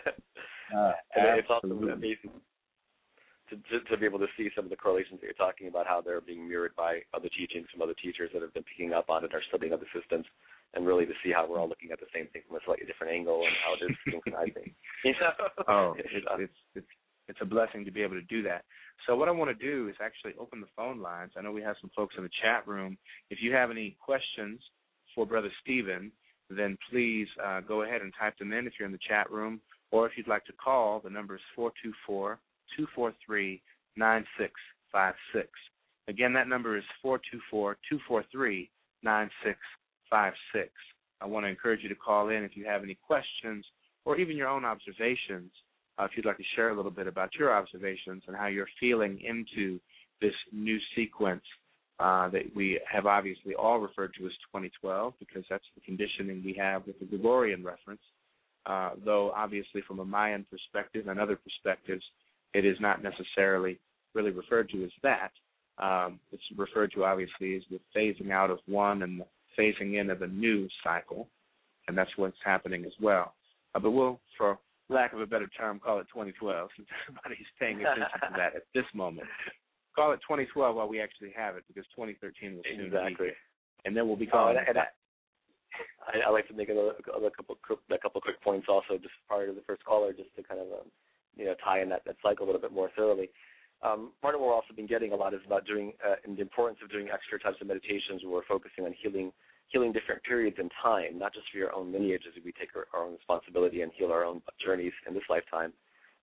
uh, and it's also amazing to, to to be able to see some of the correlations that you're talking about, how they're being mirrored by other teachings from other teachers that have been picking up on it or studying other systems, and really to see how we're all looking at the same thing from a slightly different angle and how it is synchronizing. You know? Oh, it's, it's it's it's a blessing to be able to do that. So what I want to do is actually open the phone lines. I know we have some folks in the chat room. If you have any questions for Brother Stephen, then please uh, go ahead and type them in if you're in the chat room, or if you'd like to call, the number is four two four, two four three, nine six five six. Again, that number is four two four, two four three, nine six five six. I want to encourage you to call in if you have any questions or even your own observations, uh, if you'd like to share a little bit about your observations and how you're feeling into this new sequence uh, that we have obviously all referred to as twenty twelve, because that's the conditioning we have with the Gregorian reference, uh, though obviously from a Mayan perspective and other perspectives, it is not necessarily really referred to as that. Um, it's referred to obviously as the phasing out of one and the phasing in of a new cycle, and that's what's happening as well. Uh, but we'll, for lack of a better term, call it twenty twelve, since everybody's paying attention to that at this moment. Call it twenty twelve while we actually have it, because twenty thirteen will soon exactly. be. And then we'll be calling oh, and, it. And I, I like to make a, a couple a couple quick points also, just prior to the first caller, just to kind of um, you know tie in that, that cycle a little bit more thoroughly. Um, part of what we're also been getting a lot is about doing uh, and the importance of doing extra types of meditations where we're focusing on healing healing different periods in time, not just for your own lineage as we take our, our own responsibility and heal our own journeys in this lifetime,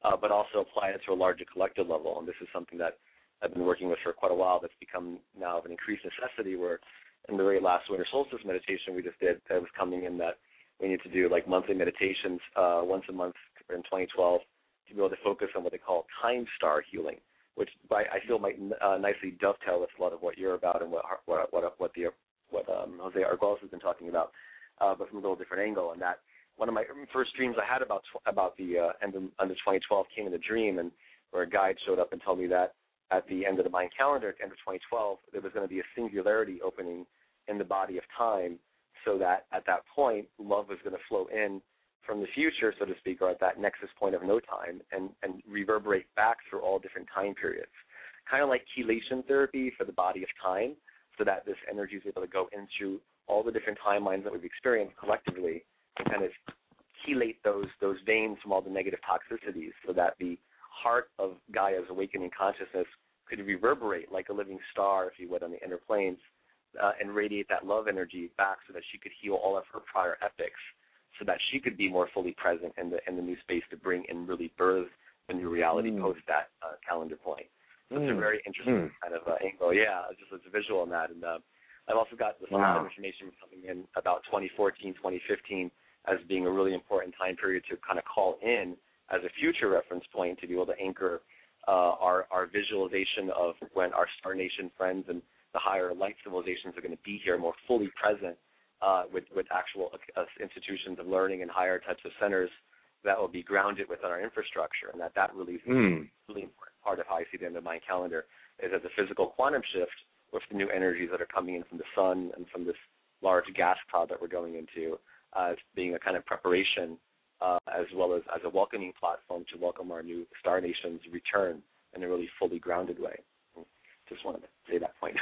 uh, but also apply it to a larger collective level. And this is something that I've been working with for quite a while that's become now of an increased necessity, where in the very last winter solstice meditation we just did, that was coming in that we need to do like monthly meditations uh, once a month in twenty twelve to be able to focus on what they call time star healing, which by, I feel might uh, nicely dovetail with a lot of what you're about and what what what, what the what um, Jose Argos has been talking about, uh, but from a little different angle. And that one of my first dreams I had about about the uh, end of under twenty twelve came in a dream, and where a guide showed up and told me that at the end of the Mayan calendar, at the end of twenty twelve, there was going to be a singularity opening in the body of time, so that at that point, love was going to flow in from the future, so to speak, or at that nexus point of no time, and, and reverberate back through all different time periods. Kind of like chelation therapy for the body of time, so that this energy is able to go into all the different timelines that we've experienced collectively and kind of chelate those those veins from all the negative toxicities, so that the heart of Gaia's awakening consciousness could reverberate like a living star, if you would, on the inner planes, uh, and radiate that love energy back so that she could heal all of her prior epics, so that she could be more fully present in the in the new space to bring and really birth the new reality mm. post that uh, calendar point. So mm. it's a very interesting mm. kind of uh, angle. Yeah, just it's a visual on that. And uh, I've also got some wow. other information coming in about twenty fourteen, twenty fifteen as being a really important time period to kind of call in as a future reference point to be able to anchor uh, our, our visualization of when our Star Nation friends and the higher light civilizations are going to be here more fully present uh, with, with actual uh, institutions of learning and higher types of centers that will be grounded within our infrastructure, and that that really is a mm. really important part of how I see the end of my calendar is as a physical quantum shift with the new energies that are coming in from the sun and from this large gas cloud that we're going into uh, as being a kind of preparation Uh, as well as as a welcoming platform to welcome our new Star Nation's return in a really fully grounded way. Just wanted to say that point.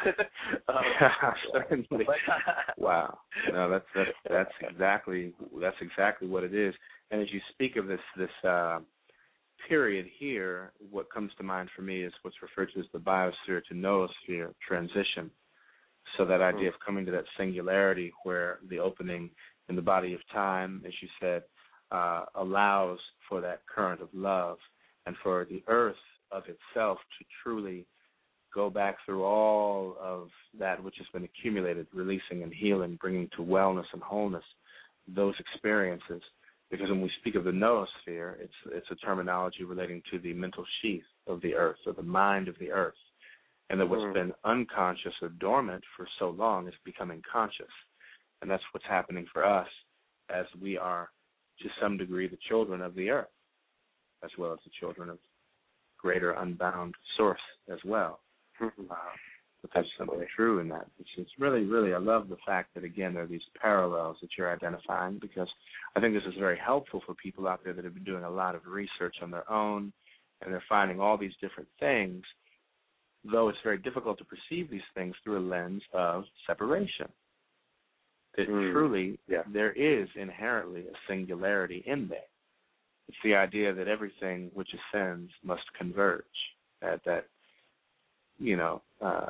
um, wow, no, that's that's that's exactly that's exactly what it is. And as you speak of this this uh, period here, what comes to mind for me is what's referred to as the biosphere to noosphere transition. So that idea mm. of coming to that singularity where the opening in the body of time, as you said, Uh, allows for that current of love and for the earth of itself to truly go back through all of that which has been accumulated, releasing and healing, bringing to wellness and wholeness those experiences. Because when we speak of the noosphere, it's, it's a terminology relating to the mental sheath of the earth, or the mind of the earth, and that what's mm. been unconscious or dormant for so long is becoming conscious. And that's what's happening for us as we are, to some degree, the children of the earth, as well as the children of greater unbound source as well. Mm-hmm. Uh, but there's something true in that. It's, it's really, really, I love the fact that, again, there are these parallels that you're identifying, because I think this is very helpful for people out there that have been doing a lot of research on their own, and they're finding all these different things, though it's very difficult to perceive these things through a lens of separation. That mm, truly yeah. there is inherently a singularity in there. It's the idea that everything which ascends must converge. That, that you know, uh,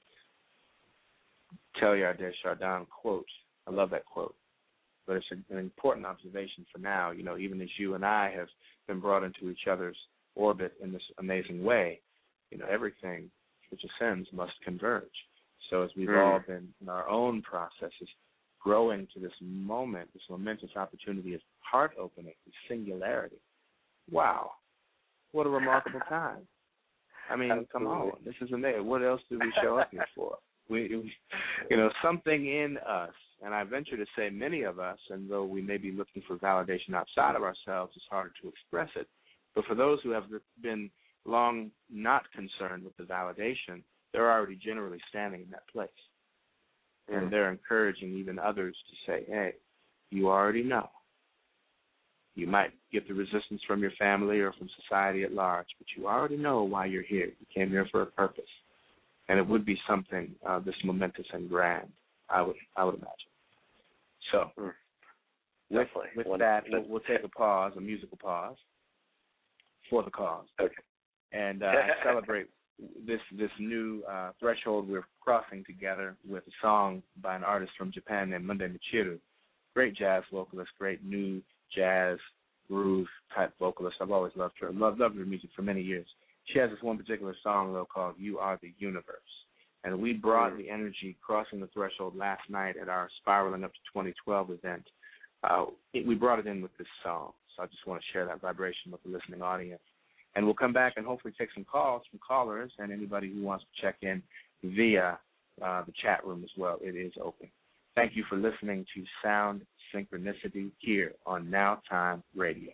Teilhard de Chardin quote. I love that quote. But it's an important observation for now. You know, even as you and I have been brought into each other's orbit in this amazing way, you know, everything which ascends must converge. So as we've mm. all been in our own processes, growing to this moment, this momentous opportunity of heart opening, singularity. Wow. What a remarkable time. I mean, Absolutely. Come on. This is amazing. What else do we show up here for? We, we, you know, something in us, and I venture to say many of us, and though we may be looking for validation outside of ourselves, it's harder to express it. But for those who have been long not concerned with the validation, they're already generally standing in that place. And they're encouraging even others to say, hey, you already know. You might get the resistance from your family or from society at large, but you already know why you're here. You came here for a purpose. And it would be something uh, this momentous and grand, I would I would imagine. So mm. with, with well, that, we'll, we'll take a pause, a musical pause, for the cause. Okay. And uh, celebrate this this new uh, threshold we're crossing together with a song by an artist from Japan named Munde Michiru. Great jazz vocalist, great new jazz groove type vocalist. I've always loved her. Loved, loved her music for many years. She has this one particular song, though, called You Are the Universe. And we brought the energy crossing the threshold last night at our Spiraling Up to twenty twelve event. Uh, it, we brought it in with this song. So I just want to share that vibration with the listening audience. And we'll come back and hopefully take some calls from callers and anybody who wants to check in via uh, the chat room as well. It is open. Thank you for listening to Sound Synchronicity here on Now Time Radio.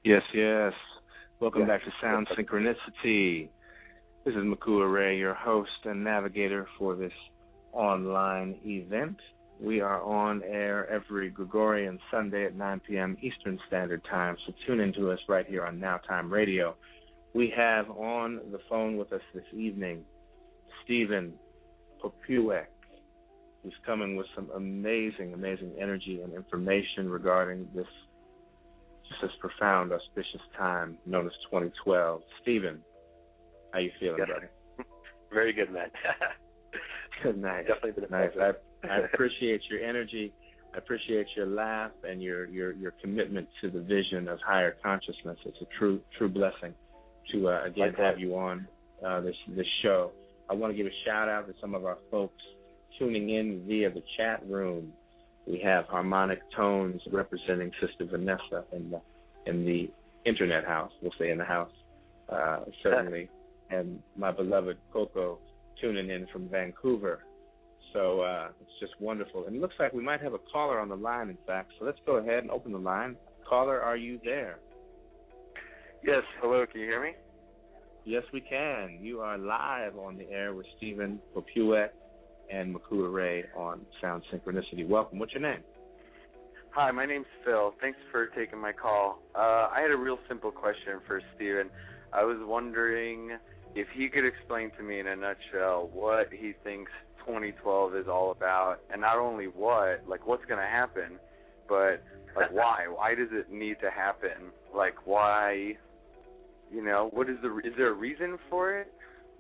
Yes, yes. Welcome yes. back to Sound Synchronicity. This is Makua Ray, your host and navigator for this online event. We are on air every Gregorian Sunday at nine p.m. Eastern Standard Time, so tune in to us right here on Now Time Radio. We have on the phone with us this evening Stephen Popiewek, who's coming with some amazing, amazing energy and information regarding this just this profound, auspicious time known as twenty twelve. Stephen, how you feeling, yes. brother? Very good, man. Good night. Definitely been a nice. pleasure. I, I appreciate your energy. I appreciate your laugh and your, your, your commitment to the vision of higher consciousness. It's a true true blessing to uh, again Likewise. have you on uh, this this show. I want to give a shout out to some of our folks tuning in via the chat room. We have Harmonic Tones representing Sister Vanessa in the in the internet house. We'll say in the house, uh, certainly, and my beloved Coco tuning in from Vancouver. So uh, it's just wonderful. And it looks like we might have a caller on the line, in fact. So let's go ahead and open the line. Caller, are you there? Yes, hello, can you hear me? Yes, we can. You are live on the air with Stephen Popiewek and Makua Ray on Sound Synchronicity. Welcome. What's your name? Hi, my name's Phil. Thanks for taking my call. Uh, I had a real simple question for Stephen. I was wondering if he could explain to me in a nutshell what he thinks twenty twelve is all about, and not only what, like what's going to happen, but like why? Why does it need to happen? Like why, you know, what is the, is there a reason for it?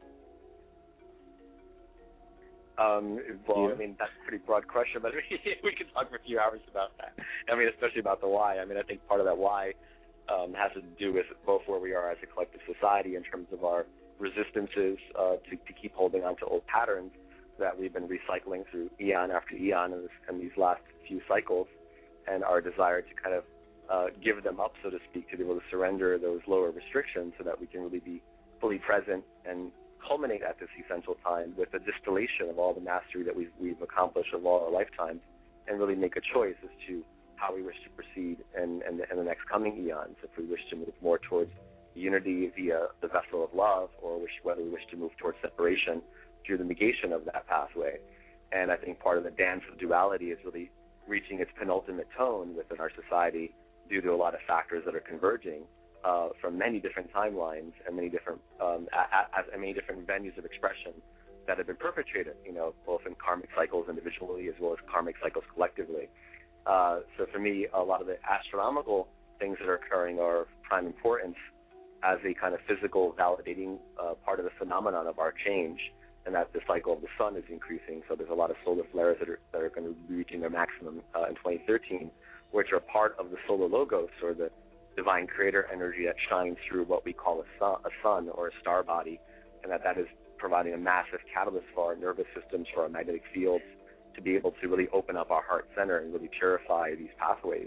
Um, well, I mean, that's a pretty broad question, but we could talk for a few hours about that. I mean, especially about the why. I mean, I think part of that why um, has to do with both where we are as a collective society in terms of our resistances uh, to, to keep holding on to old patterns that we've been recycling through eon after eon in, this, in these last few cycles, and our desire to kind of uh, give them up, so to speak, to be able to surrender those lower restrictions so that we can really be fully present and culminate at this essential time with a distillation of all the mastery that we've, we've accomplished of all our lifetimes, and really make a choice as to how we wish to proceed in, in, the, in the next coming eons, if we wish to move more towards unity via the vessel of love, or wish, whether we wish to move towards separation through the negation of that pathway. And I think part of the dance of duality is really reaching its penultimate tone within our society due to a lot of factors that are converging uh, from many different timelines and many different um, as many different venues of expression that have been perpetrated, you know, both in karmic cycles individually as well as karmic cycles collectively. Uh, so for me, a lot of the astronomical things that are occurring are of prime importance as a kind of physical validating uh, part of the phenomenon of our change, and that the cycle of the sun is increasing. So there's a lot of solar flares that are, that are going to be reaching their maximum uh, in twenty thirteen, which are part of the solar logos, or the divine creator energy that shines through what we call a sun, a sun or a star body, and that that is providing a massive catalyst for our nervous systems, for our magnetic fields, to be able to really open up our heart center and really purify these pathways.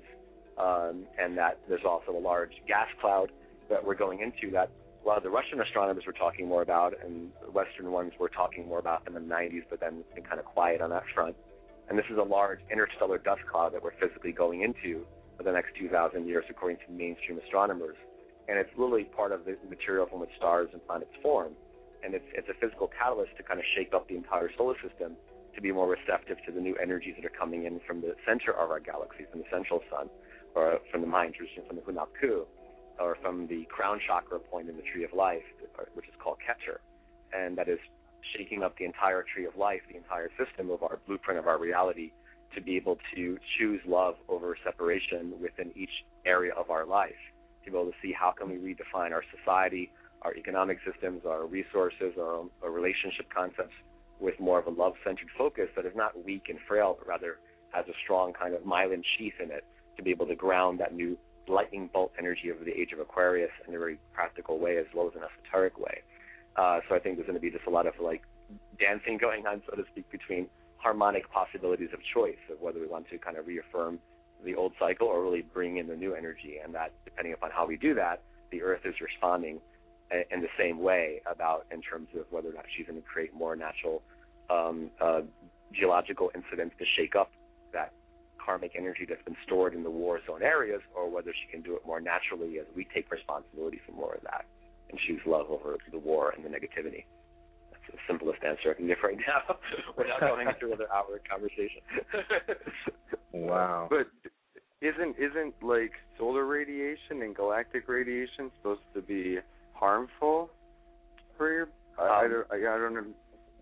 Um, and that there's also a large gas cloud that we're going into that a lot of the Russian astronomers were talking more about, and the Western ones were talking more about in the nineties, but then been kind of quiet on that front. And this is a large interstellar dust cloud that we're physically going into for the next two thousand years, according to mainstream astronomers. And it's literally part of the material from which stars and planets form. And it's, it's a physical catalyst to kind of shake up the entire solar system to be more receptive to the new energies that are coming in from the center of our galaxy, from the central sun, or from the Mayan tradition, from the Hunapku, or from the crown chakra point in the Tree of Life, which is called Keter. And that is shaking up the entire Tree of Life, the entire system of our blueprint of our reality, to be able to choose love over separation within each area of our life, to be able to see how can we redefine our society, our economic systems, our resources, our, our relationship concepts with more of a love-centered focus that is not weak and frail, but rather has a strong kind of myelin sheath in it to be able to ground that new lightning bolt energy of the age of Aquarius in a very practical way as well as an esoteric way. Uh, so I think there's going to be just a lot of like dancing going on, so to speak, between harmonic possibilities of choice of whether we want to kind of reaffirm the old cycle or really bring in the new energy, and that depending upon how we do that, the Earth is responding in the same way about in terms of whether or not she's going to create more natural um, uh, geological incidents to shake up that karmic energy that's been stored in the war zone areas, or whether she can do it more naturally as we take responsibility for more of that and choose love over the war and the negativity. That's the simplest answer I can give right now without going into another hour conversation. Wow. But isn't isn't like solar radiation and galactic radiation supposed to be harmful for your? I, um, I don't. I, I don't know.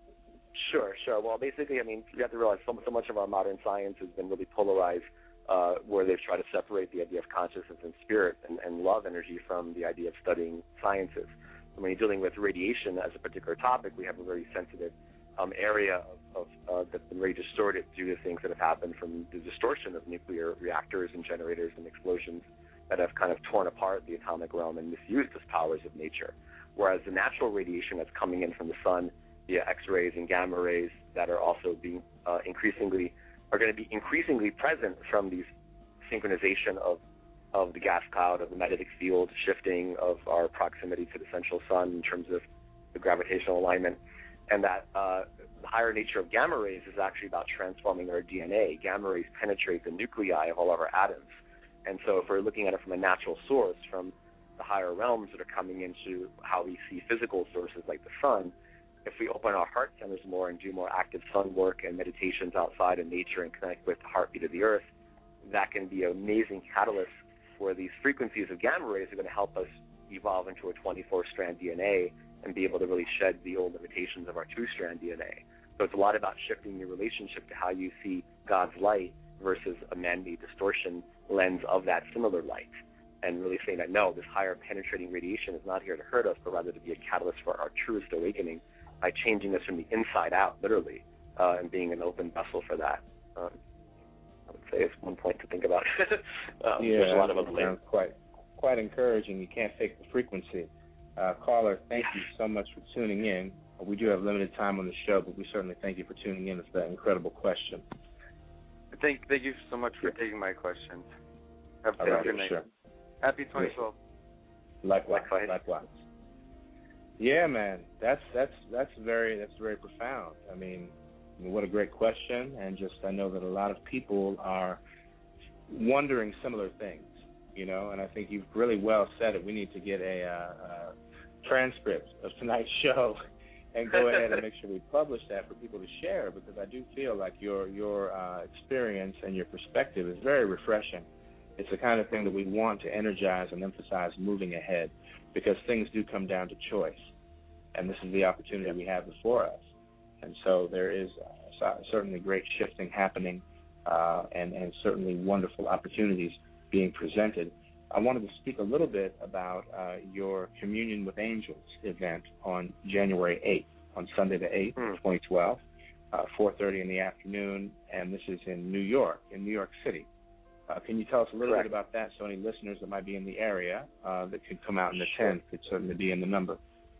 Sure, sure. Well, basically, I mean, you have to realize so, so much of our modern science has been really polarized, uh, where they've tried to separate the idea of consciousness and spirit and, and love energy from the idea of studying sciences. And when you're dealing with radiation as a particular topic, we have a very sensitive um, area of, of uh, that's been very distorted due to things that have happened from the distortion of nuclear reactors and generators and explosions that have kind of torn apart the atomic realm and misused the powers of nature. Whereas the natural radiation that's coming in from the sun via X-rays and gamma rays that are also being uh, increasingly, are going to be increasingly present from these synchronization of, of the gas cloud, of the magnetic field shifting, of our proximity to the central sun in terms of the gravitational alignment. And that uh, the higher nature of gamma rays is actually about transforming our D N A. Gamma rays penetrate the nuclei of all of our atoms. And so if we're looking at it from a natural source, from the higher realms that are coming into how we see physical sources like the sun, if we open our heart centers more and do more active sun work and meditations outside in nature and connect with the heartbeat of the earth, that can be an amazing catalyst for these frequencies of gamma rays that are going to help us evolve into a twenty-four strand D N A and be able to really shed the old limitations of our two-strand D N A. So it's a lot about shifting your relationship to how you see God's light versus a man-made distortion lens of that similar light, and really saying that, no, this higher penetrating radiation is not here to hurt us, but rather to be a catalyst for our truest awakening by changing us from the inside out, literally, uh, and being an open vessel for that. Um, I would say it's one point to think about. um, yeah, there's a lot of other sounds quite, quite encouraging. You can't fake the frequency. Uh, caller, thank you so much for tuning in. We do have limited time on the show, but we certainly thank you for tuning in. It's that incredible question. Thank, thank you so much for yeah. taking my questions. Have a right, good night. Sure. Happy twenty twelve. Likewise, likewise. likewise. Yeah, man, that's that's that's very that's very profound. I mean, what a great question, and just I know that a lot of people are wondering similar things, you know. And I think you've really well said it. We need to get a, uh, a transcript of tonight's show and go ahead and make sure we publish that for people to share, because I do feel like your your uh, experience and your perspective is very refreshing. It's the kind of thing that we want to energize and emphasize moving ahead, because things do come down to choice, and this is the opportunity we have before us. And so there is uh, certainly great shifting happening, uh, and, and certainly wonderful opportunities being presented. I wanted to speak a little bit about uh, your Communion with Angels event on January eighth, on Sunday the eighth, mm. twenty twelve, uh, four thirty in the afternoon, and this is in New York, in New York City. Uh, can you tell us a little Correct. bit about that, so any listeners that might be in the area uh, that could come out and attend could certainly be in the number?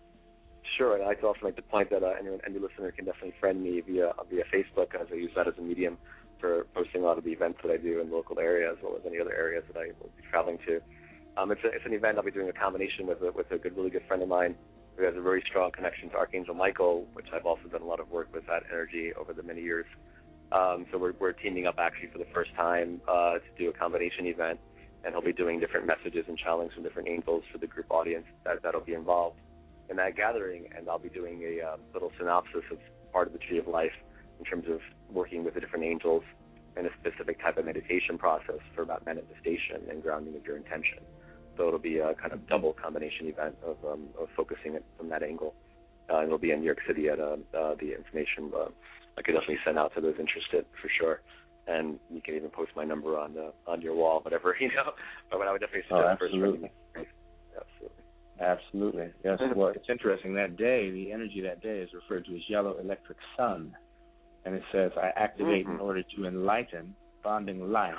Sure, and I'd like to also make the point that uh, anyone, any listener can definitely friend me via via Facebook, as I use that as a medium for posting a lot of the events that I do in the local area, as well as any other areas that I will be traveling to. Um, it's, a, it's an event I'll be doing a combination with a, with a good, really good friend of mine who has a very strong connection to Archangel Michael, which I've also done a lot of work with that energy over the many years. Um, so we're, we're teaming up actually for the first time uh, to do a combination event, and he'll be doing different messages and channelings from different angels for the group audience that, that'll be involved in that gathering, and I'll be doing a uh, little synopsis of part of the Tree of Life in terms of working with the different angels and a specific type of meditation process for about manifestation and grounding of your intention. So it'll be a kind of double combination event of, um, of focusing it from that angle. Uh, and it'll be in New York City at uh, uh, the information uh, I could definitely send out to those interested for sure. And you can even post my number on the, on your wall, whatever, you know. But I would definitely suggest oh, absolutely. first. Absolutely. Absolutely. Yes. Well, it's interesting. That day, the energy that day is referred to as yellow electric sun. And it says, I activate mm-hmm. in order to enlighten, bonding light.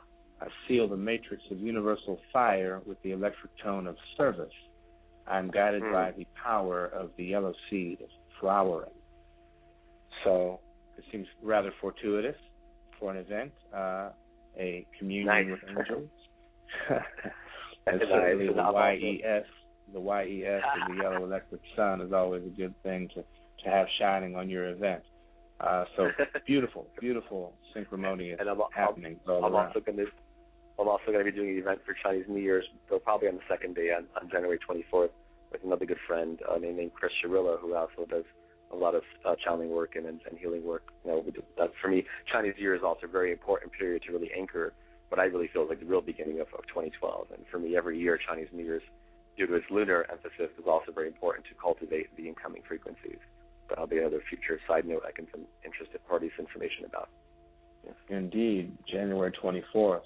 I seal the matrix of universal fire with the electric tone of service. I am guided mm. by the power of the yellow seed of flowering. So it seems rather fortuitous for an event, uh, a communion nice. with angels. And certainly the Y E S, the Y E S of the yellow electric sun is always a good thing to, to have shining on your event. Uh, so beautiful, beautiful synchronicity and I'm, happening. I'm, I'm also going to I'm also going to be doing an event for Chinese New Year's, though probably on the second day on, on January twenty-fourth, with another good friend uh, named, named Chris Shirilla, who also does a lot of uh, channeling work and, and, and healing work. You know, that's for me. Chinese New Year is also a very important period to really anchor what I really feel is like the real beginning of, of twenty twelve. And for me, every year Chinese New Year's, due to its lunar emphasis, is also very important to cultivate the incoming frequencies. But that'll be another future side note I can send interested parties information about. Yes. Indeed, January twenty-fourth.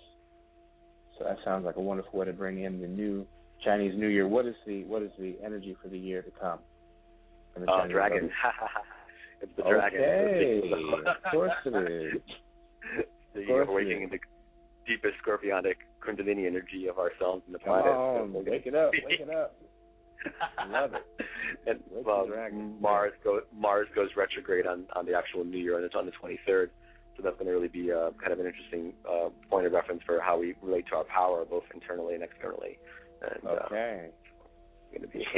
So that sounds like a wonderful way to bring in the new Chinese New Year. What is the what is the energy for the year to come? Oh, uh, dragon. It's the dragon. Okay, of course it is. The year of awakening in the deepest scorpionic Kundalini energy of ourselves and the planet. Come on, so wake it up, wake it up. I love it. And well, Mars goes Mars goes retrograde on, on the actual New Year, and it's on the twenty-third. So that's going to really be uh, kind of an interesting uh, point of reference for how we relate to our power, both internally and externally. And, okay. Uh, going to be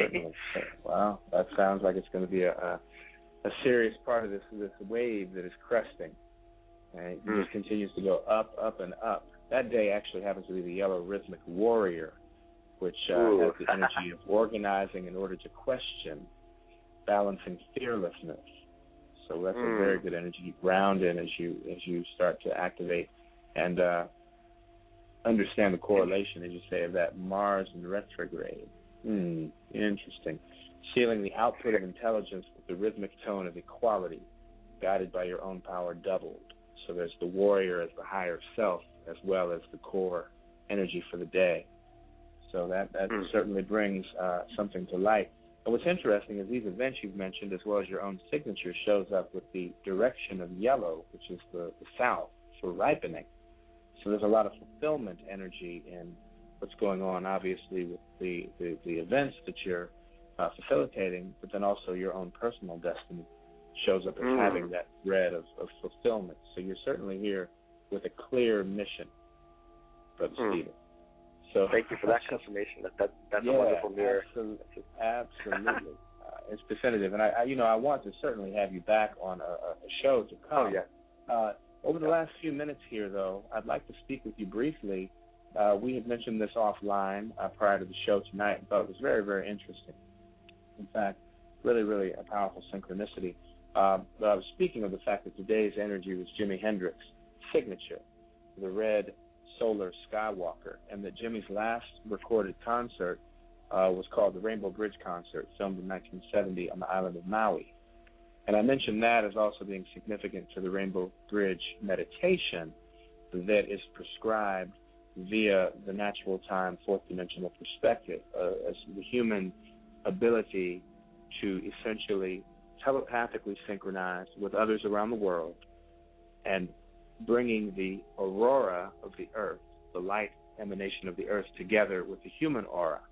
wow, that sounds like it's going to be a, a a serious part of this this wave that is cresting. And it mm. just continues to go up, up, and up. That day actually happens to be the yellow rhythmic warrior, which uh, has the energy of organizing in order to question, balancing fearlessness. So that's mm. a very good energy to ground in as you as you start to activate and uh, understand the correlation, as you say, of that Mars in retrograde. Hmm, interesting. Sealing the output of intelligence with the rhythmic tone of equality, guided by your own power doubled. So there's the warrior as the higher self, as well as the core energy for the day. So that, that mm. certainly brings uh, something to light. And what's interesting is these events you've mentioned, as well as your own signature, shows up with the direction of yellow, which is the, the south, for ripening. So there's a lot of fulfillment energy in what's going on, obviously, with the, the, the events that you're uh, facilitating, but then also your own personal destiny shows up as mm. having that thread of, of fulfillment. So you're certainly here with a clear mission, Brother mm. Stephen. So thank you for that confirmation. That, that that's yeah, a wonderful mirror. Absolutely, absolutely. uh, it's definitive, and I, I, you know, I want to certainly have you back on a, a show to come. Oh yeah. Uh, over the last few minutes here, though, I'd like to speak with you briefly. Uh, we had mentioned this offline uh, prior to the show tonight, and thought it was very, very interesting. In fact, really, really a powerful synchronicity. Uh, but I was speaking of the fact that today's energy was Jimi Hendrix's signature, the red Solar Skywalker, and that Jimmy's last recorded concert uh, was called the Rainbow Bridge Concert, filmed in nineteen seventy on the island of Maui. And I mentioned that as also being significant to the Rainbow Bridge meditation that is prescribed via the natural time fourth dimensional perspective, uh, as the human ability to essentially telepathically synchronize with others around the world and bringing the aurora of the earth, the light emanation of the earth, together with the human aura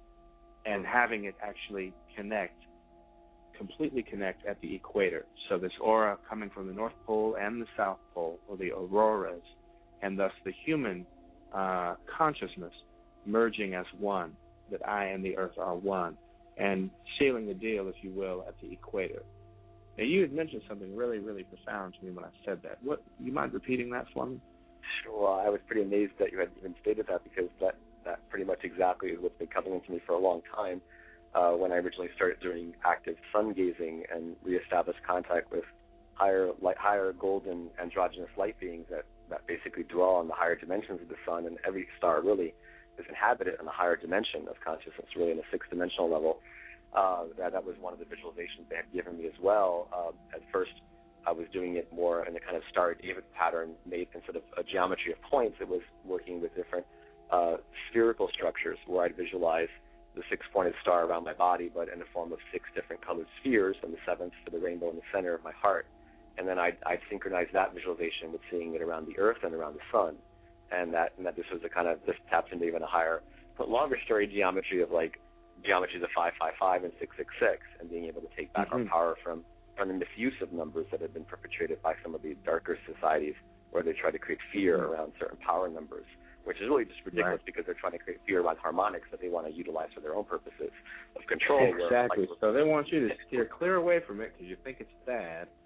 and having it actually connect, completely connect at the equator. So this aura coming from the North Pole and the South Pole, or the auroras, and thus the human uh, consciousness merging as one, that I and the earth are one, and sealing the deal, if you will, at the equator. Now, you had mentioned something really, really profound to me when I said that. What, you mind repeating that for me? Sure. I was pretty amazed that you had even stated that, because that, that pretty much exactly is what's been coming into me for a long time. Uh, when I originally started doing active sun gazing and reestablished contact with higher, light, higher golden androgynous light beings that, that basically dwell on the higher dimensions of the sun, and every star really is inhabited in a higher dimension of consciousness, really in a sixth-dimensional level. Uh, that, that was one of the visualizations they had given me as well. Uh, at first, I was doing it more in a kind of Star David pattern, made instead of a geometry of points. It was working with different uh, spherical structures where I'd visualize the six-pointed star around my body, but in the form of six different colored spheres, and the seventh for the rainbow in the center of my heart. And then I'd, I'd synchronize that visualization with seeing it around the earth and around the sun. And that, and that this was a kind of, this taps into even a higher, but longer story geometry of like geometries of five five five and six six six, and being able to take back mm-hmm. our power from, from the misuse of numbers that have been perpetrated by some of these darker societies where they try to create fear mm-hmm. around certain power numbers, which is really just ridiculous, right. because they're trying to create fear around harmonics that they want to utilize for their own purposes of control. Exactly. Where, like, so they want you to steer clear away from it because you think it's bad.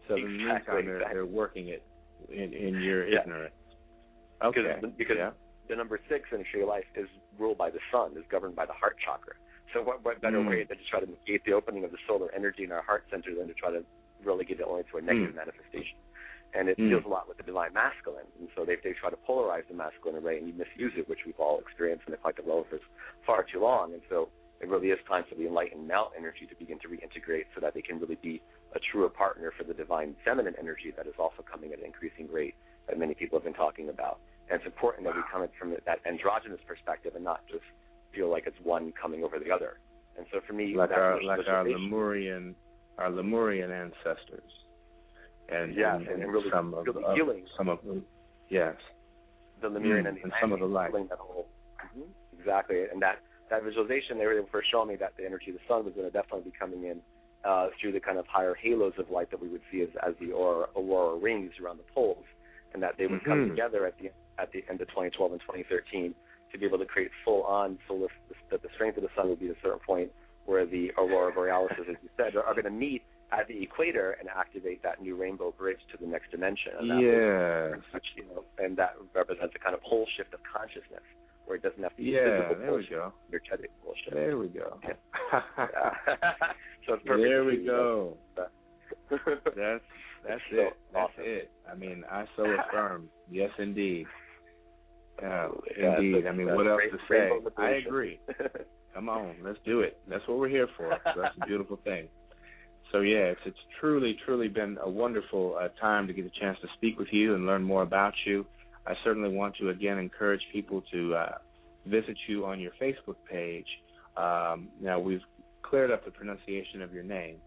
So in the meantime, exactly, they're, exactly. they're working it in, in your yeah. ignorance. Okay. Because, because yeah. the number six in Tree of Life is ruled by the sun, is governed by the heart chakra. So what, what better mm. way than to try to negate the opening of the solar energy in our heart center than to try to really get it only to a negative mm. manifestation? And it mm. deals a lot with the divine masculine. And so they, they try to polarize the masculine array and you misuse it, which we've all experienced in the collective level for far too long. And so it really is time for the enlightened male energy to begin to reintegrate so that they can really be a truer partner for the divine feminine energy that is also coming at an increasing rate that many people have been talking about. And it's important that we come at from that androgynous perspective and not just feel like it's one coming over the other. And so for me, like our really like our Lemurian our Lemurian ancestors, and yes, and, and, and really, some of really uh, healing some of them, yes, the Lemurian mm, and, the and some of the light. That whole, mm-hmm, exactly, and that that visualization they were able to show me that the energy of the sun was going to definitely be coming in uh, through the kind of higher halos of light that we would see as as the aurora, aurora rings around the poles, and that they would mm-hmm. come together at the at the end of twenty twelve and twenty thirteen to be able to create full-on solar, that the strength of the sun would be at a certain point where the aurora borealis, as you said, are, are going to meet at the equator and activate that new rainbow bridge to the next dimension. And that yes. would, you know, and that represents a kind of pole shift of consciousness where it doesn't have to be yeah, physical there we go. energetic bullshit. There we go. Yeah. So it's perfect. There we go. That's that's so it. That's awesome. it. I mean, I so affirm. Yes, indeed. Uh, yeah, indeed. I mean, what else to say? I agree. agree. Come on, let's do it. That's what we're here for. So that's a beautiful thing. So yeah, it's it's truly, truly been a wonderful uh, time to get a chance to speak with you and learn more about you. I certainly want to again encourage people to uh, visit you on your Facebook page. Um, now we've cleared up the pronunciation of your name,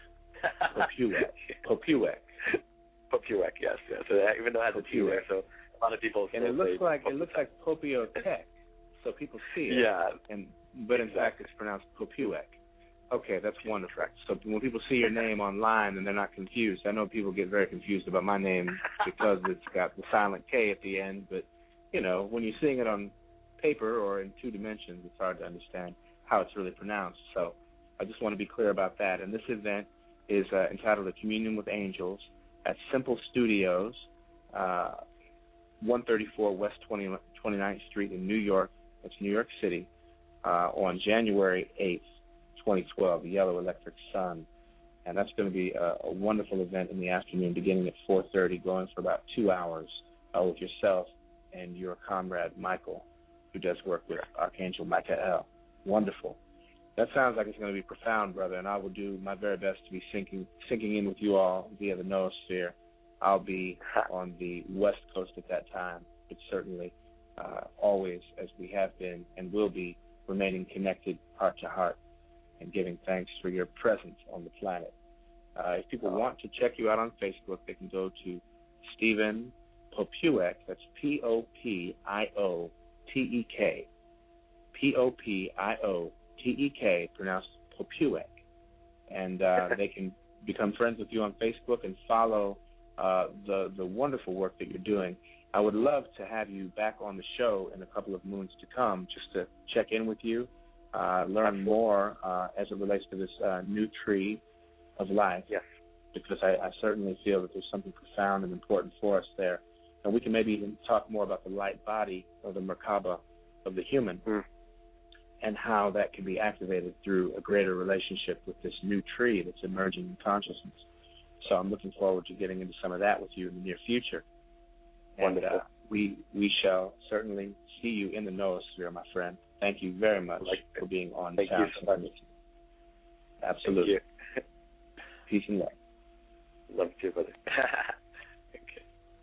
Popuec. Popuec. Popuec, yes, yes. So that, even though it has a T there, so a lot of people. And it looks like it looks like Popiotech, so people see it. Yeah. And but in exactly. fact, it's pronounced Popuec. Okay, that's wonderful. So when people see your name online and they're not confused, I know people get very confused about my name because it's got the silent K at the end. But you know, when you're seeing it on paper or in two dimensions, it's hard to understand how it's really pronounced. So I just want to be clear about that. And this event is uh, entitled "A Communion with Angels" at Simple Studios, uh, one thirty-four West twenty-ninth Street in New York. That's New York City, uh, on January eighth, twenty twelve, the Yellow Electric Sun. And that's going to be a, a wonderful event in the afternoon, beginning at four thirty, going for about two hours uh, with yourself and your comrade, Michael, who does work with Archangel Michael. Wonderful. That sounds like it's going to be profound, brother, and I will do my very best to be syncing, syncing in with you all via the noosphere. I'll be on the West Coast at that time, but certainly uh, always, as we have been and will be, remaining connected heart to heart and giving thanks for your presence on the planet. Uh, if people want to check you out on Facebook, they can go to Stephen Popuec. That's P O P I O T E K. P O P I O T E K, pronounced Popuec. And uh, they can become friends with you on Facebook and follow uh, the, the wonderful work that you're doing. I would love to have you back on the show in a couple of moons to come just to check in with you, uh, learn more uh, as it relates to this uh, new tree of life. Yes. Because I, I certainly feel that there's something profound and important for us there. And we can maybe even talk more about the light body or the Merkaba of the human mm. and how that can be activated through a greater relationship with this new tree that's emerging in consciousness. So I'm looking forward to getting into some of that with you in the near future. And uh, we we shall certainly see you in the noosphere, my friend. Thank you very much like for being on Thank Sound you so much. Absolutely. Thank you. Peace and love. Love you, brother. Okay.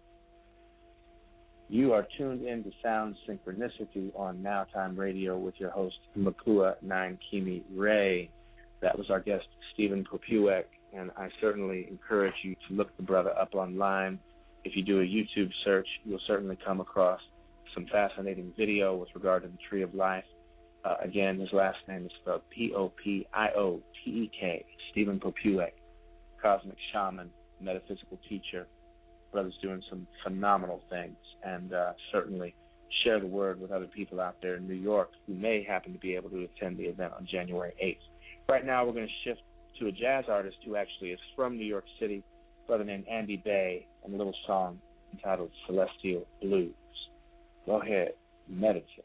You are tuned in to Sound Synchronicity on Now Time Radio with your host, Makua Nine Kimi Ray. That was our guest, Stephen Popuec, and I certainly encourage you to look the brother up online. If you do a YouTube search, you'll certainly come across some fascinating video with regard to the Tree of Life. Uh, again, his last name is spelled P O P I O T E K, Stephen Popuec, cosmic shaman, metaphysical teacher. Brother's doing some phenomenal things, and uh, certainly share the word with other people out there in New York who may happen to be able to attend the event on January eighth. Right now, we're going to shift to a jazz artist who actually is from New York City. brother named Andy Bay, and a little song entitled Celestial Blues. Go ahead, meditate.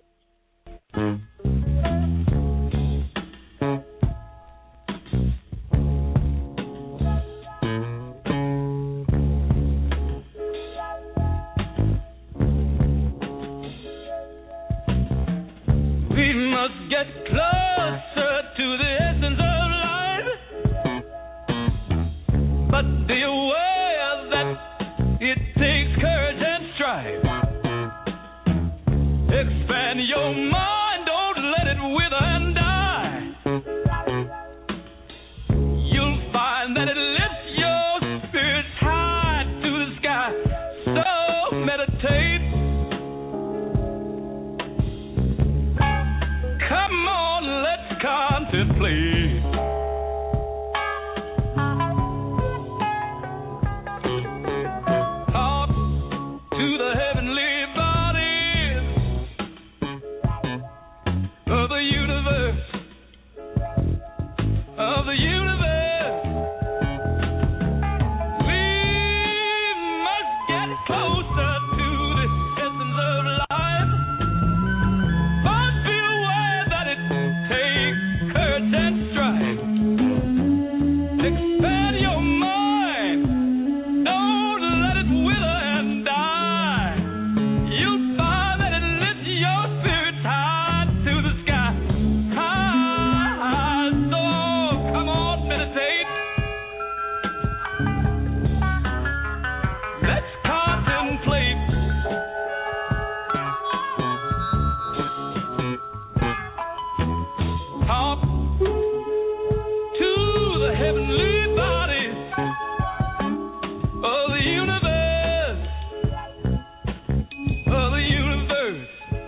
We must get closer to the essence of life, but be aware that it takes courage and strife. Expand your mind, don't let it wither and die. You'll find that it lifts your spirits high to the sky. So meditate. Come on, let's contemplate. Talk to the heavenly bodies of the universe, of the universe. We must get closer to the essence of life. But be aware that it takes courage and strife. Expand your mind, don't let it wither and die. You'll find that it lifts your spirits high to the sky. High, so come on, meditate. Let's contemplate. Talk to the heavenly bodies of the universe, of the universe.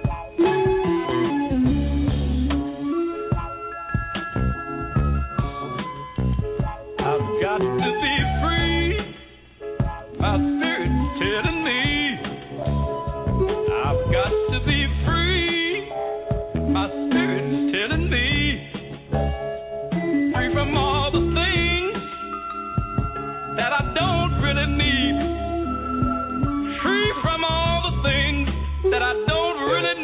I've got to be free. My spirit's telling me. I've got to be free. My spirit's telling me. Free from all the things that I don't really need. Free from all the things that I don't really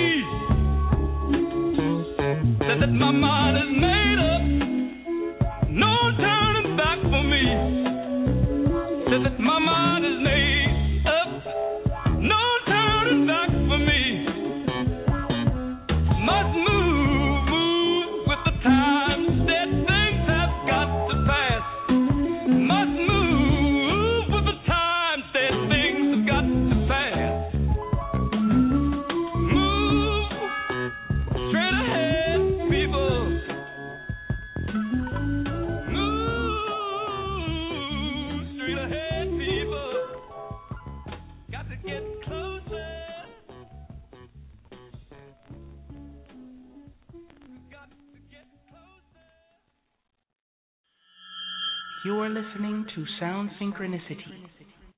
need. Said that my mind is made up. No turning back for me. Said that my mind is made up. No turning back for me. Must move, move with the times. That things have got to pass. Must move with the times. That things have got to pass. Move straight ahead, people. Move straight ahead, people. Got to get closer. Got to get closer. You are listening to Sound Synchronicity